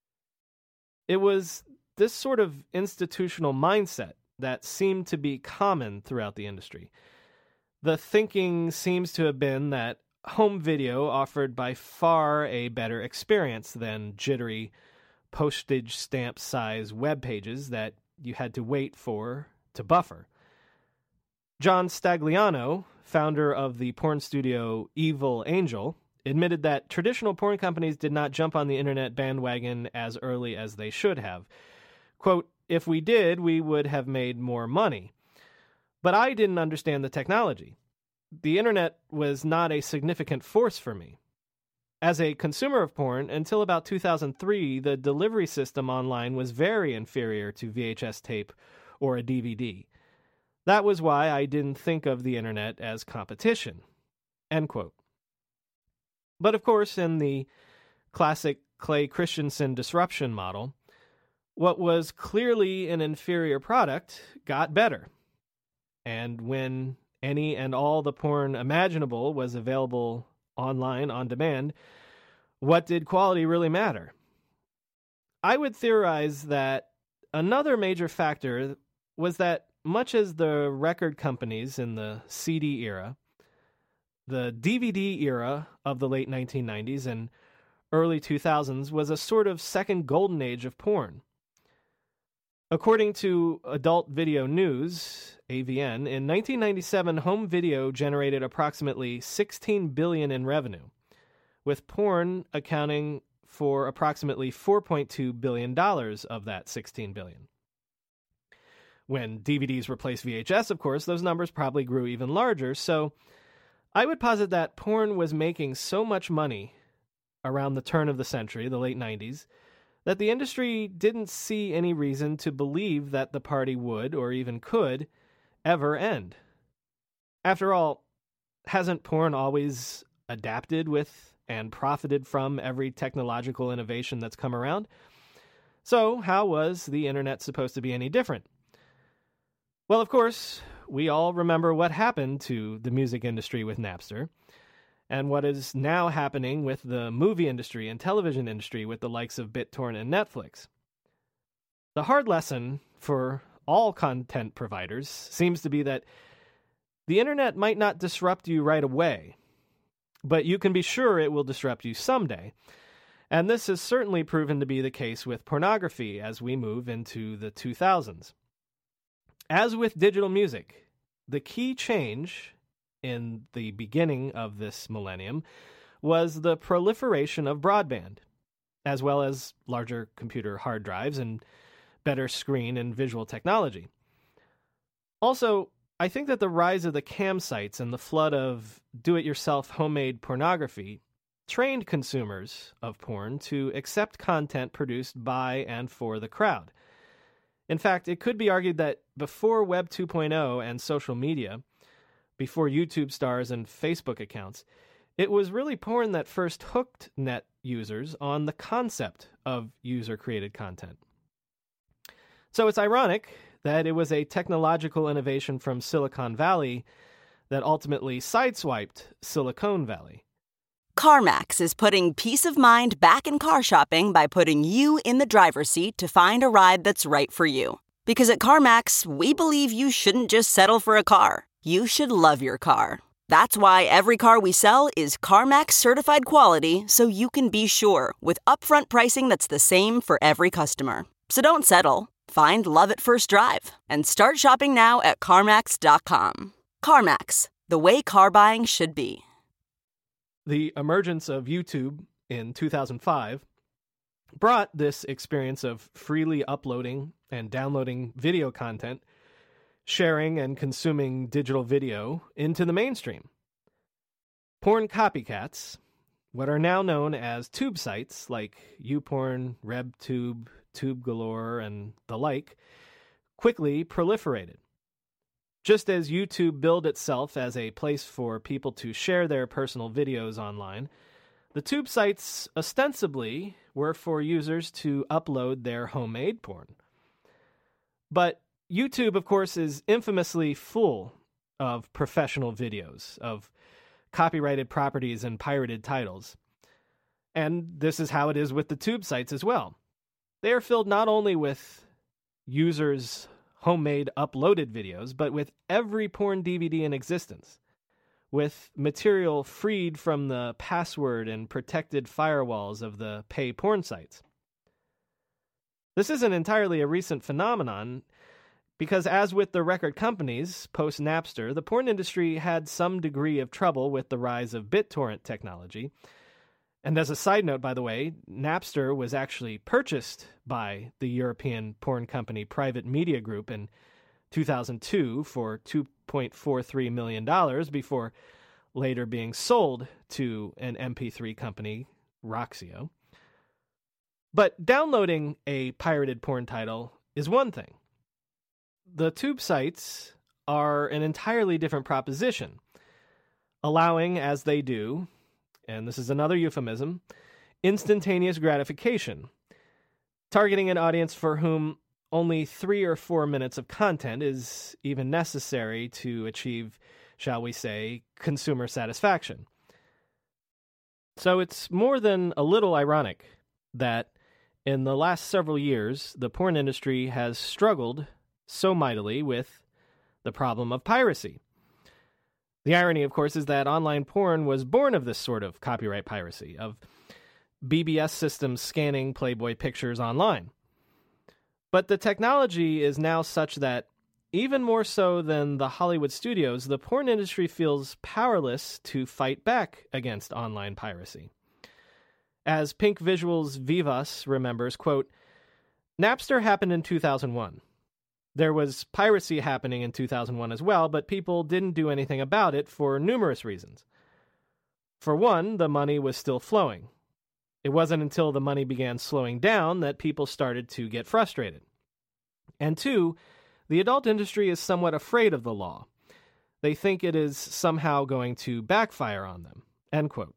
It was this sort of institutional mindset that seemed to be common throughout the industry. The thinking seems to have been that home video offered by far a better experience than jittery postage stamp size web pages that you had to wait for to buffer. John Stagliano, founder of the porn studio Evil Angel, admitted that traditional porn companies did not jump on the internet bandwagon as early as they should have. Quote, if we did, we would have made more money. But I didn't understand the technology. The internet was not a significant force for me. As a consumer of porn, until about two thousand three, the delivery system online was very inferior to V H S tape or a D V D. That was why I didn't think of the internet as competition. End quote. But of course, in the classic Clay Christensen disruption model, what was clearly an inferior product got better. And when any and all the porn imaginable was available online on demand, what did quality really matter? I would theorize that another major factor was that much as the record companies in the C D era, the D V D era of the late nineteen nineties and early two thousands was a sort of second golden age of porn. According to Adult Video News, A V N, in nineteen ninety-seven, home video generated approximately sixteen billion dollars in revenue, with porn accounting for approximately four point two billion dollars of that sixteen billion dollars. When D V Ds replaced V H S, of course, those numbers probably grew even larger, so I would posit that porn was making so much money around the turn of the century, the late nineties, that the industry didn't see any reason to believe that the party would, or even could, ever end. After all, hasn't porn always adapted with and profited from every technological innovation that's come around? So how was the internet supposed to be any different? Well, of course, we all remember what happened to the music industry with Napster, and what is now happening with the movie industry and television industry with the likes of BitTorrent and Netflix. The hard lesson for all content providers seems to be that the internet might not disrupt you right away, but you can be sure it will disrupt you someday. And this has certainly proven to be the case with pornography as we move into the two thousands. As with digital music, the key change in the beginning of this millennium was the proliferation of broadband, as well as larger computer hard drives and better screen and visual technology. Also, I think that the rise of the cam sites and the flood of do-it-yourself homemade pornography trained consumers of porn to accept content produced by and for the crowd. In fact, it could be argued that before Web two point oh and social media, before YouTube stars and Facebook accounts, it was really porn that first hooked net users on the concept of user-created content. So it's ironic that it was a technological innovation from Silicon Valley that ultimately sideswiped Silicon Valley. CarMax is putting peace of mind back in car shopping by putting you in the driver's seat to find a ride that's right for you. Because at CarMax, we believe you shouldn't just settle for a car. You should love your car. That's why every car we sell is CarMax certified quality, so you can be sure with upfront pricing that's the same for every customer. So don't settle. Find love at first drive and start shopping now at CarMax dot com. CarMax, the way car buying should be. The emergence of YouTube in two thousand five brought this experience of freely uploading and downloading video content, sharing and consuming digital video into the mainstream. Porn copycats, what are now known as tube sites like YouPorn, RebTube, TubeGalore, and the like, quickly proliferated. Just as YouTube billed itself as a place for people to share their personal videos online, the tube sites ostensibly were for users to upload their homemade porn. But YouTube, of course, is infamously full of professional videos, of copyrighted properties and pirated titles. And this is how it is with the tube sites as well. They are filled not only with users' homemade uploaded videos, but with every porn D V D in existence, with material freed from the password and protected firewalls of the pay porn sites. This isn't entirely a recent phenomenon, because as with the record companies post-Napster, the porn industry had some degree of trouble with the rise of BitTorrent technology. And as a side note, by the way, Napster was actually purchased by the European porn company Private Media Group in two thousand two for two point four three million dollars before later being sold to an M P three company, Roxio. But downloading a pirated porn title is one thing. The tube sites are an entirely different proposition, allowing, as they do, and this is another euphemism, instantaneous gratification, targeting an audience for whom only three or four minutes of content is even necessary to achieve, shall we say, consumer satisfaction. So it's more than a little ironic that in the last several years, the porn industry has struggled so mightily with the problem of piracy. The irony, of course, is that online porn was born of this sort of copyright piracy, of B B S systems scanning Playboy pictures online. But the technology is now such that, even more so than the Hollywood studios, the porn industry feels powerless to fight back against online piracy. As Pink Visuals Vivas remembers, quote, Napster happened in two thousand one. There was piracy happening in two thousand one as well, but people didn't do anything about it for numerous reasons. For one, the money was still flowing. It wasn't until the money began slowing down that people started to get frustrated. And two, the adult industry is somewhat afraid of the law. They think it is somehow going to backfire on them. End quote.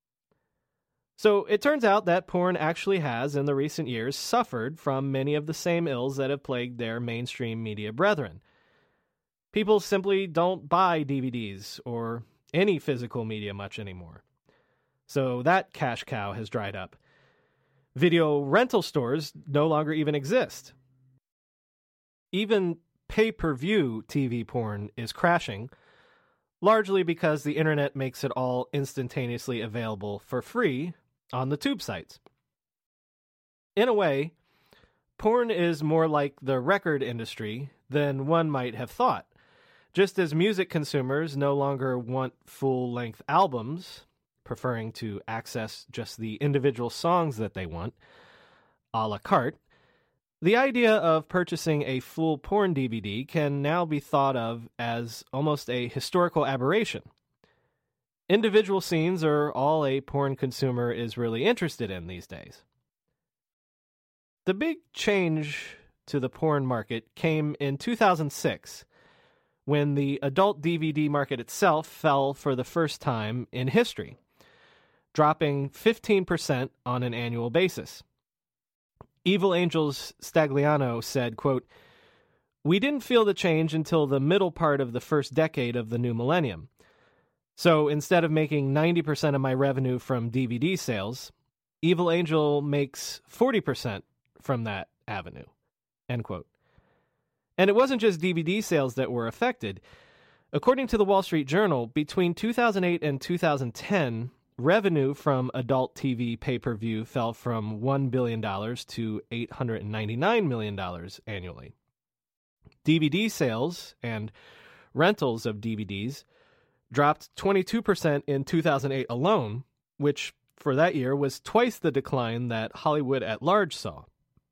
So it turns out that porn actually has, in the recent years, suffered from many of the same ills that have plagued their mainstream media brethren. People simply don't buy D V Ds or any physical media much anymore. So that cash cow has dried up. Video rental stores no longer even exist. Even pay-per-view T V porn is crashing, largely because the internet makes it all instantaneously available for free on the tube sites. In a way, porn is more like the record industry than one might have thought. Just as music consumers no longer want full-length albums, preferring to access just the individual songs that they want, a la carte, the idea of purchasing a full porn D V D can now be thought of as almost a historical aberration. Individual scenes are all a porn consumer is really interested in these days. The big change to the porn market came in two thousand six, when the adult D V D market itself fell for the first time in history, dropping fifteen percent on an annual basis. Evil Angel's Stagliano said, quote, "We didn't feel the change until the middle part of the first decade of the new millennium. So instead of making ninety percent of my revenue from D V D sales, Evil Angel makes forty percent from that avenue," end quote. And it wasn't just D V D sales that were affected. According to the Wall Street Journal, between two thousand eight and two thousand ten, revenue from adult T V pay-per-view fell from one billion dollars to eight hundred ninety-nine million dollars annually. D V D sales and rentals of D V Ds dropped twenty-two percent in two thousand eight alone, which for that year was twice the decline that Hollywood at large saw.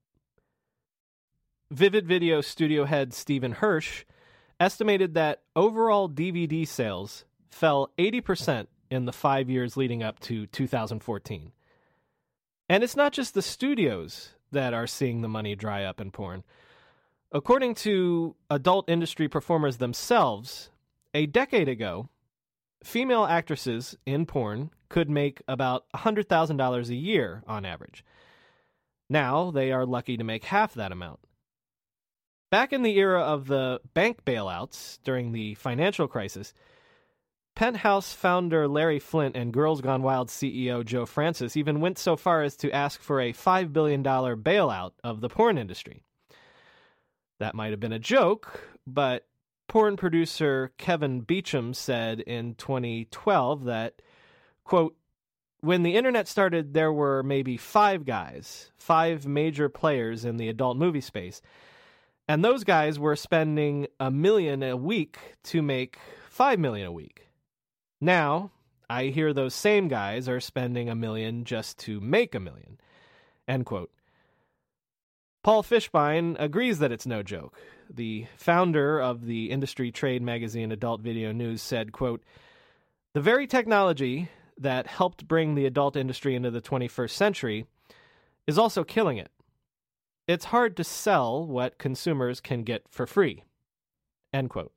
Vivid Video studio head Stephen Hirsch estimated that overall D V D sales fell eighty percent in the five years leading up to two thousand fourteen. And it's not just the studios that are seeing the money dry up in porn. According to adult industry performers themselves, a decade ago, female actresses in porn could make about one hundred thousand dollars a year on average. Now they are lucky to make half that amount. Back in the era of the bank bailouts during the financial crisis, Penthouse founder Larry Flynt and Girls Gone Wild C E O Joe Francis even went so far as to ask for a five billion dollars bailout of the porn industry. That might have been a joke, but porn producer Kevin Beecham said in twenty twelve that, quote, "When the internet started, there were maybe five guys, five major players in the adult movie space. And those guys were spending a million a week to make five million a week. Now, I hear those same guys are spending a million just to make a million." End quote. Paul Fishbein agrees that it's no joke. The founder of the industry trade magazine Adult Video News said, quote, "The very technology that helped bring the adult industry into the twenty-first century is also killing it. It's hard to sell what consumers can get for free." End quote.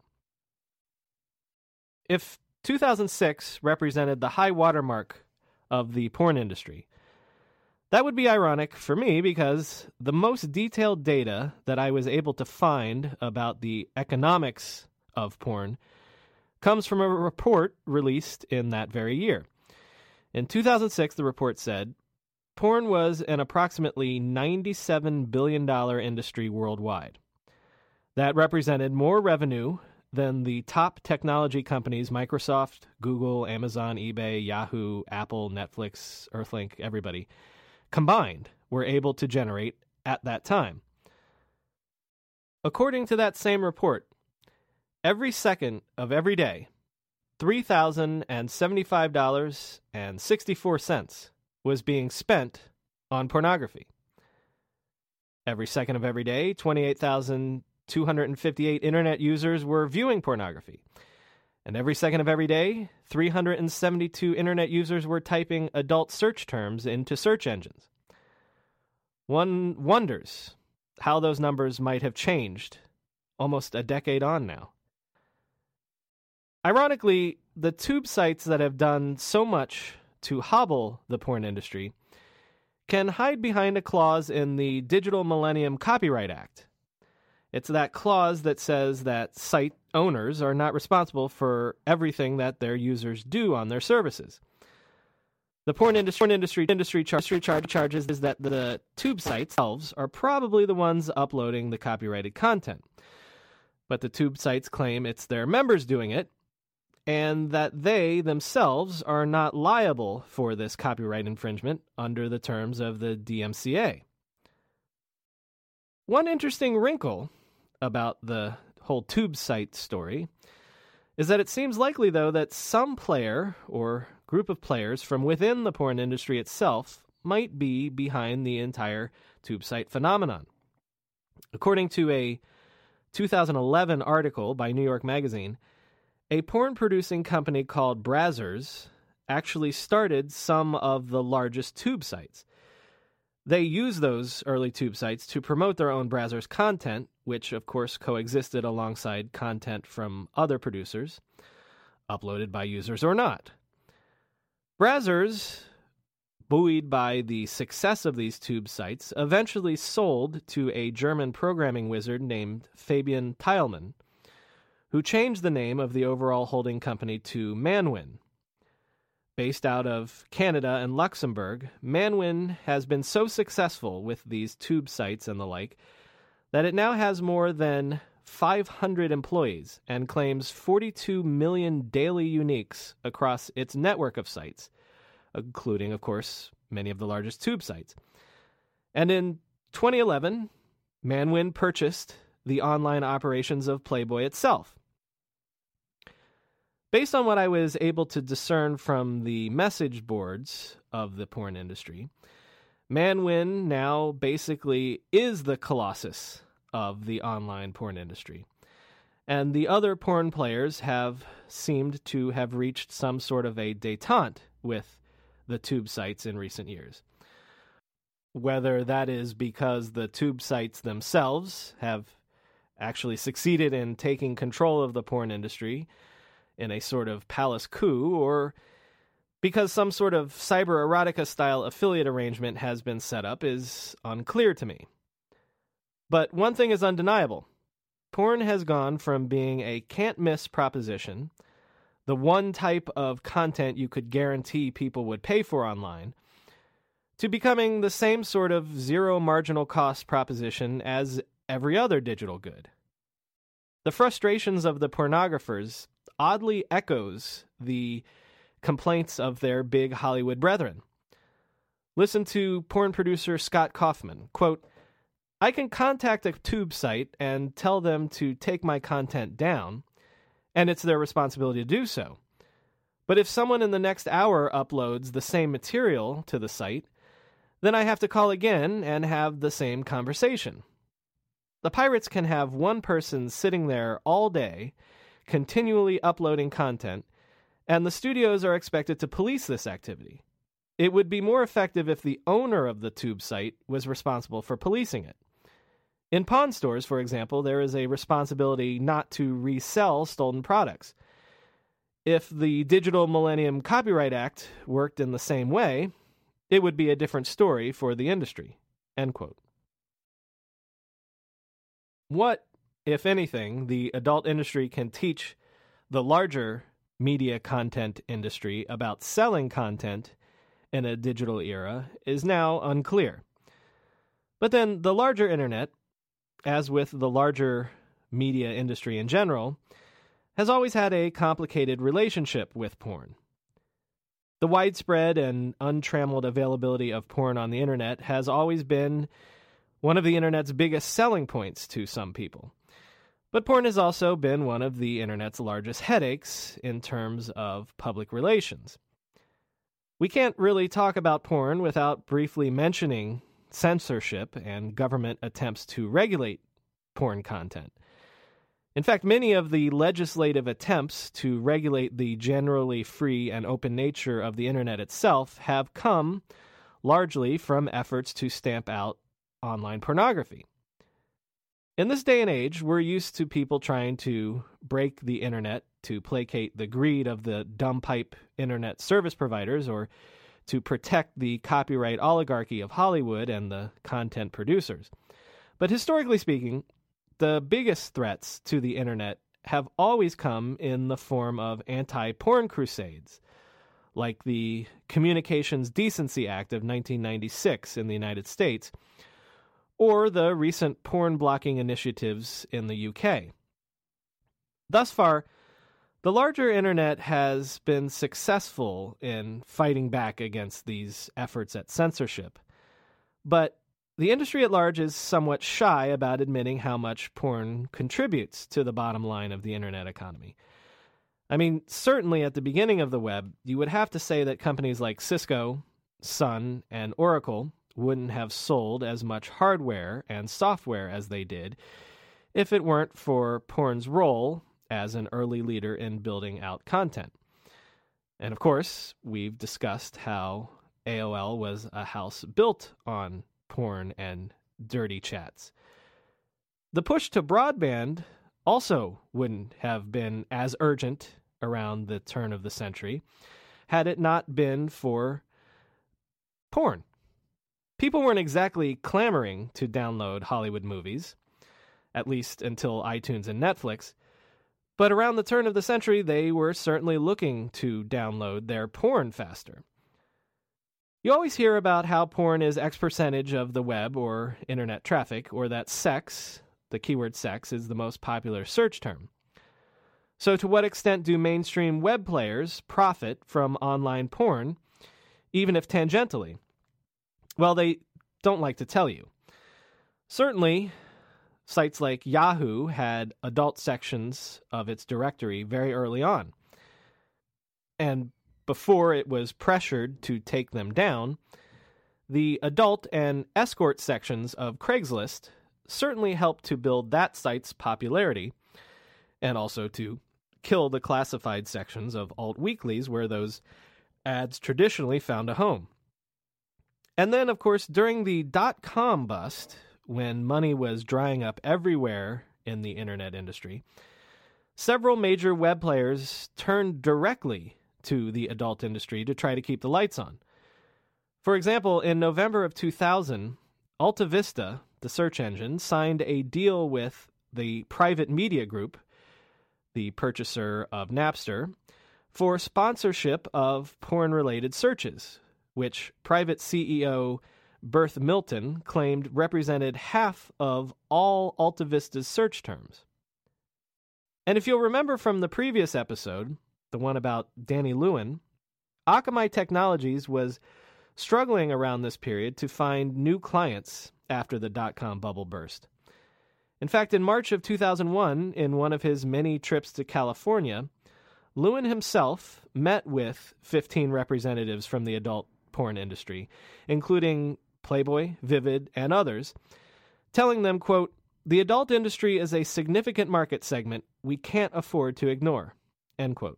If two thousand six represented the high watermark of the porn industry, that would be ironic for me because the most detailed data that I was able to find about the economics of porn comes from a report released in that very year. In two thousand six, the report said, porn was an approximately ninety-seven billion dollars industry worldwide. That represented more revenue than the top technology companies Microsoft, Google, Amazon, eBay, Yahoo, Apple, Netflix, Earthlink, everybody combined were able to generate at that time. According to that same report, every second of every day, three thousand seventy-five dollars and sixty-four cents was being spent on pornography. Every second of every day, twenty-eight thousand two hundred fifty-eight internet users were viewing pornography. And every second of every day, three hundred seventy-two internet users were typing adult search terms into search engines. One wonders how those numbers might have changed almost a decade on now. Ironically, the tube sites that have done so much to hobble the porn industry can hide behind a clause in the Digital Millennium Copyright Act. It's that clause that says that site owners are not responsible for everything that their users do on their services. The porn industry, industry, industry charge, charge charges is that the tube sites themselves are probably the ones uploading the copyrighted content. But the tube sites claim it's their members doing it, and that they themselves are not liable for this copyright infringement under the terms of the D M C A. One interesting wrinkle about the whole tube site story is that it seems likely, though, that some player or group of players from within the porn industry itself might be behind the entire tube site phenomenon. According to a two thousand eleven article by New York Magazine, a porn-producing company called Brazzers actually started some of the largest tube sites. They use those early tube sites to promote their own Brazzers content which of course coexisted alongside content from other producers, uploaded by users or not. Brazzers, buoyed by the success of these tube sites, eventually sold to a German programming wizard named Fabian Teilmann, who changed the name of the overall holding company to Manwin. Based out of Canada and Luxembourg, Manwin has been so successful with these tube sites and the like that it now has more than five hundred employees and claims forty-two million daily uniques across its network of sites, including, of course, many of the largest tube sites. And in twenty eleven, Manwin purchased the online operations of Playboy itself. Based on what I was able to discern from the message boards of the porn industry, Manwin now basically is the colossus of the online porn industry. And the other porn players have seemed to have reached some sort of a détente with the tube sites in recent years. Whether that is because the tube sites themselves have actually succeeded in taking control of the porn industry in a sort of palace coup, or because some sort of cyber erotica-style affiliate arrangement has been set up, is unclear to me. But one thing is undeniable. Porn has gone from being a can't-miss proposition, the one type of content you could guarantee people would pay for online, to becoming the same sort of zero marginal cost proposition as every other digital good. The frustrations of the pornographers oddly echoes the complaints of their big Hollywood brethren. Listen to porn producer Scott Kaufman, quote, "I can contact a tube site and tell them to take my content down, and it's their responsibility to do so. But if someone in the next hour uploads the same material to the site, then I have to call again and have the same conversation. The pirates can have one person sitting there all day, continually uploading content, and the studios are expected to police this activity. It would be more effective if the owner of the tube site was responsible for policing it. In pawn stores, for example, there is a responsibility not to resell stolen products. If the Digital Millennium Copyright Act worked in the same way, it would be a different story for the industry." End quote. What, if anything, the adult industry can teach the larger media content industry about selling content in a digital era is now unclear. But then the larger internet, as with the larger media industry in general, has always had a complicated relationship with porn. The widespread and untrammeled availability of porn on the internet has always been one of the internet's biggest selling points to some people. But porn has also been one of the internet's largest headaches in terms of public relations. We can't really talk about porn without briefly mentioning censorship and government attempts to regulate porn content. In fact, many of the legislative attempts to regulate the generally free and open nature of the internet itself have come largely from efforts to stamp out online pornography. In this day and age, we're used to people trying to break the internet to placate the greed of the dumb pipe internet service providers, or to protect the copyright oligarchy of Hollywood and the content producers. But historically speaking, the biggest threats to the internet have always come in the form of anti-porn crusades, like the Communications Decency Act of nineteen ninety-six in the United States, or the recent porn blocking initiatives in the U K. Thus far, the larger internet has been successful in fighting back against these efforts at censorship, but the industry at large is somewhat shy about admitting how much porn contributes to the bottom line of the internet economy. I mean, certainly at the beginning of the web, you would have to say that companies like Cisco, Sun, and Oracle wouldn't have sold as much hardware and software as they did if it weren't for porn's role as an early leader in building out content. And of course, we've discussed how A O L was a house built on porn and dirty chats. The push to broadband also wouldn't have been as urgent around the turn of the century had it not been for porn. People weren't exactly clamoring to download Hollywood movies, at least until iTunes and Netflix, but around the turn of the century, they were certainly looking to download their porn faster. You always hear about how porn is X percentage of the web or internet traffic, or that sex, the keyword sex, is the most popular search term. So to what extent do mainstream web players profit from online porn, even if tangentially? Well, they don't like to tell you. Certainly, sites like Yahoo had adult sections of its directory very early on. And before it was pressured to take them down, the adult and escort sections of Craigslist certainly helped to build that site's popularity, and also to kill the classified sections of alt weeklies where those ads traditionally found a home. And then, of course, during the dot-com bust, when money was drying up everywhere in the internet industry, several major web players turned directly to the adult industry to try to keep the lights on. For example, in November of two thousand, Alta Vista, the search engine, signed a deal with the Private Media Group, the purchaser of Napster, for sponsorship of porn-related searches, which private C E O Berth Milton claimed represented half of all Alta Vista's search terms. And if you'll remember from the previous episode, the one about Danny Lewin, Akamai Technologies was struggling around this period to find new clients after the dot-com bubble burst. In fact, in March of two thousand one, in one of his many trips to California, Lewin himself met with fifteen representatives from the adult porn industry, including Playboy, Vivid, and others, telling them, quote, "The adult industry is a significant market segment we can't afford to ignore," end quote.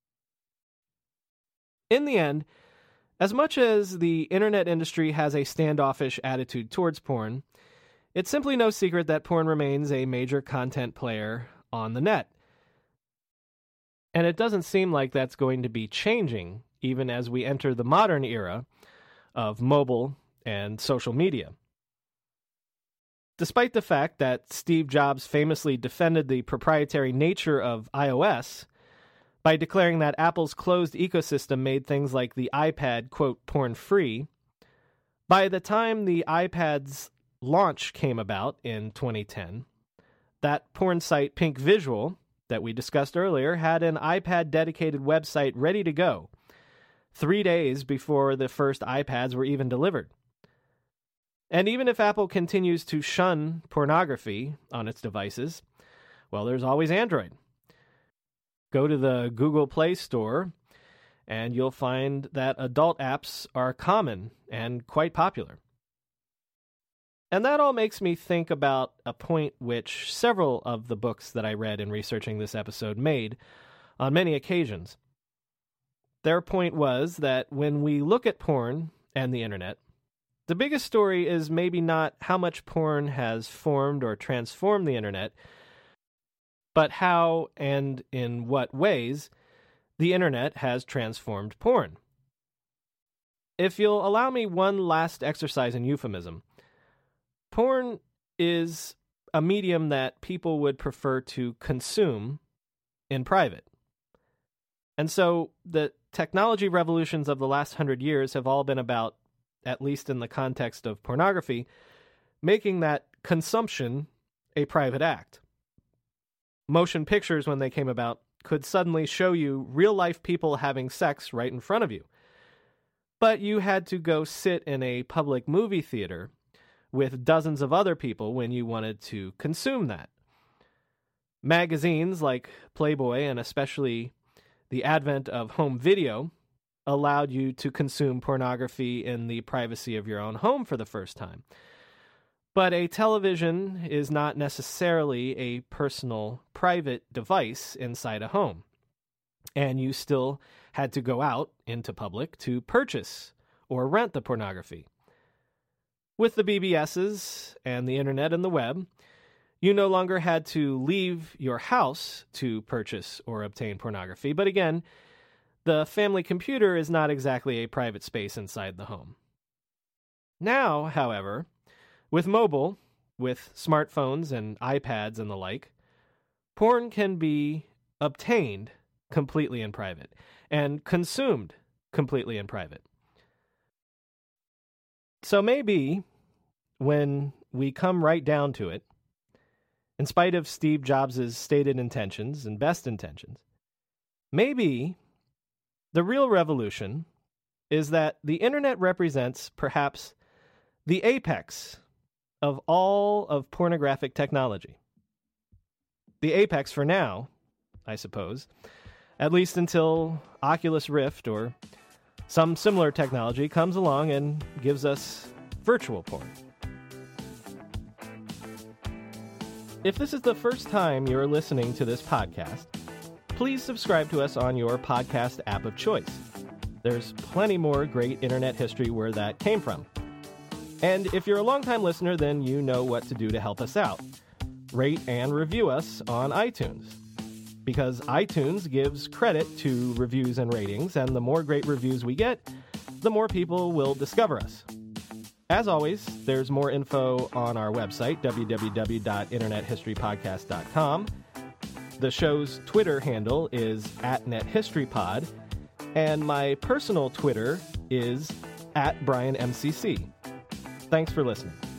In the end, as much as the internet industry has a standoffish attitude towards porn, it's simply no secret that porn remains a major content player on the net. And it doesn't seem like that's going to be changing even as we enter the modern era of mobile and social media. Despite the fact that Steve Jobs famously defended the proprietary nature of iOS by declaring that Apple's closed ecosystem made things like the iPad, quote, porn-free, by the time the iPad's launch came about in twenty ten, that porn site Pink Visual that we discussed earlier had an iPad-dedicated website ready to go, three days before the first iPads were even delivered. And even if Apple continues to shun pornography on its devices, well, there's always Android. Go to the Google Play Store, and you'll find that adult apps are common and quite popular. And that all makes me think about a point which several of the books that I read in researching this episode made on many occasions. Their point was that when we look at porn and the internet, the biggest story is maybe not how much porn has formed or transformed the internet, but how and in what ways the internet has transformed porn. If you'll allow me one last exercise in euphemism, porn is a medium that people would prefer to consume in private. And so the technology revolutions of the last hundred years have all been about, at least in the context of pornography, making that consumption a private act. Motion pictures, when they came about, could suddenly show you real-life people having sex right in front of you. But you had to go sit in a public movie theater with dozens of other people when you wanted to consume that. Magazines like Playboy, and especially the advent of home video, allowed you to consume pornography in the privacy of your own home for the first time. But a television is not necessarily a personal, private device inside a home. And you still had to go out into public to purchase or rent the pornography. With the B B Ss and the internet and the web, You no longer had to leave your house to purchase or obtain pornography, but again, the family computer is not exactly a private space inside the home. Now, however, with mobile, with smartphones and iPads and the like, porn can be obtained completely in private and consumed completely in private. So maybe when we come right down to it, in spite of Steve Jobs' stated intentions and best intentions, maybe the real revolution is that the internet represents perhaps the apex of all of pornographic technology. The apex for now, I suppose, at least until Oculus Rift or some similar technology comes along and gives us virtual porn. If this is the first time you're listening to this podcast, please subscribe to us on your podcast app of choice. There's plenty more great internet history where that came from. And if you're a longtime listener, then you know what to do to help us out. Rate and review us on iTunes. Because iTunes gives credit to reviews and ratings, and the more great reviews we get, the more people will discover us. As always, there's more info on our website, w w w dot internet history podcast dot com. The show's Twitter handle is at net history pod, and my personal Twitter is at Brian M C C. Thanks for listening.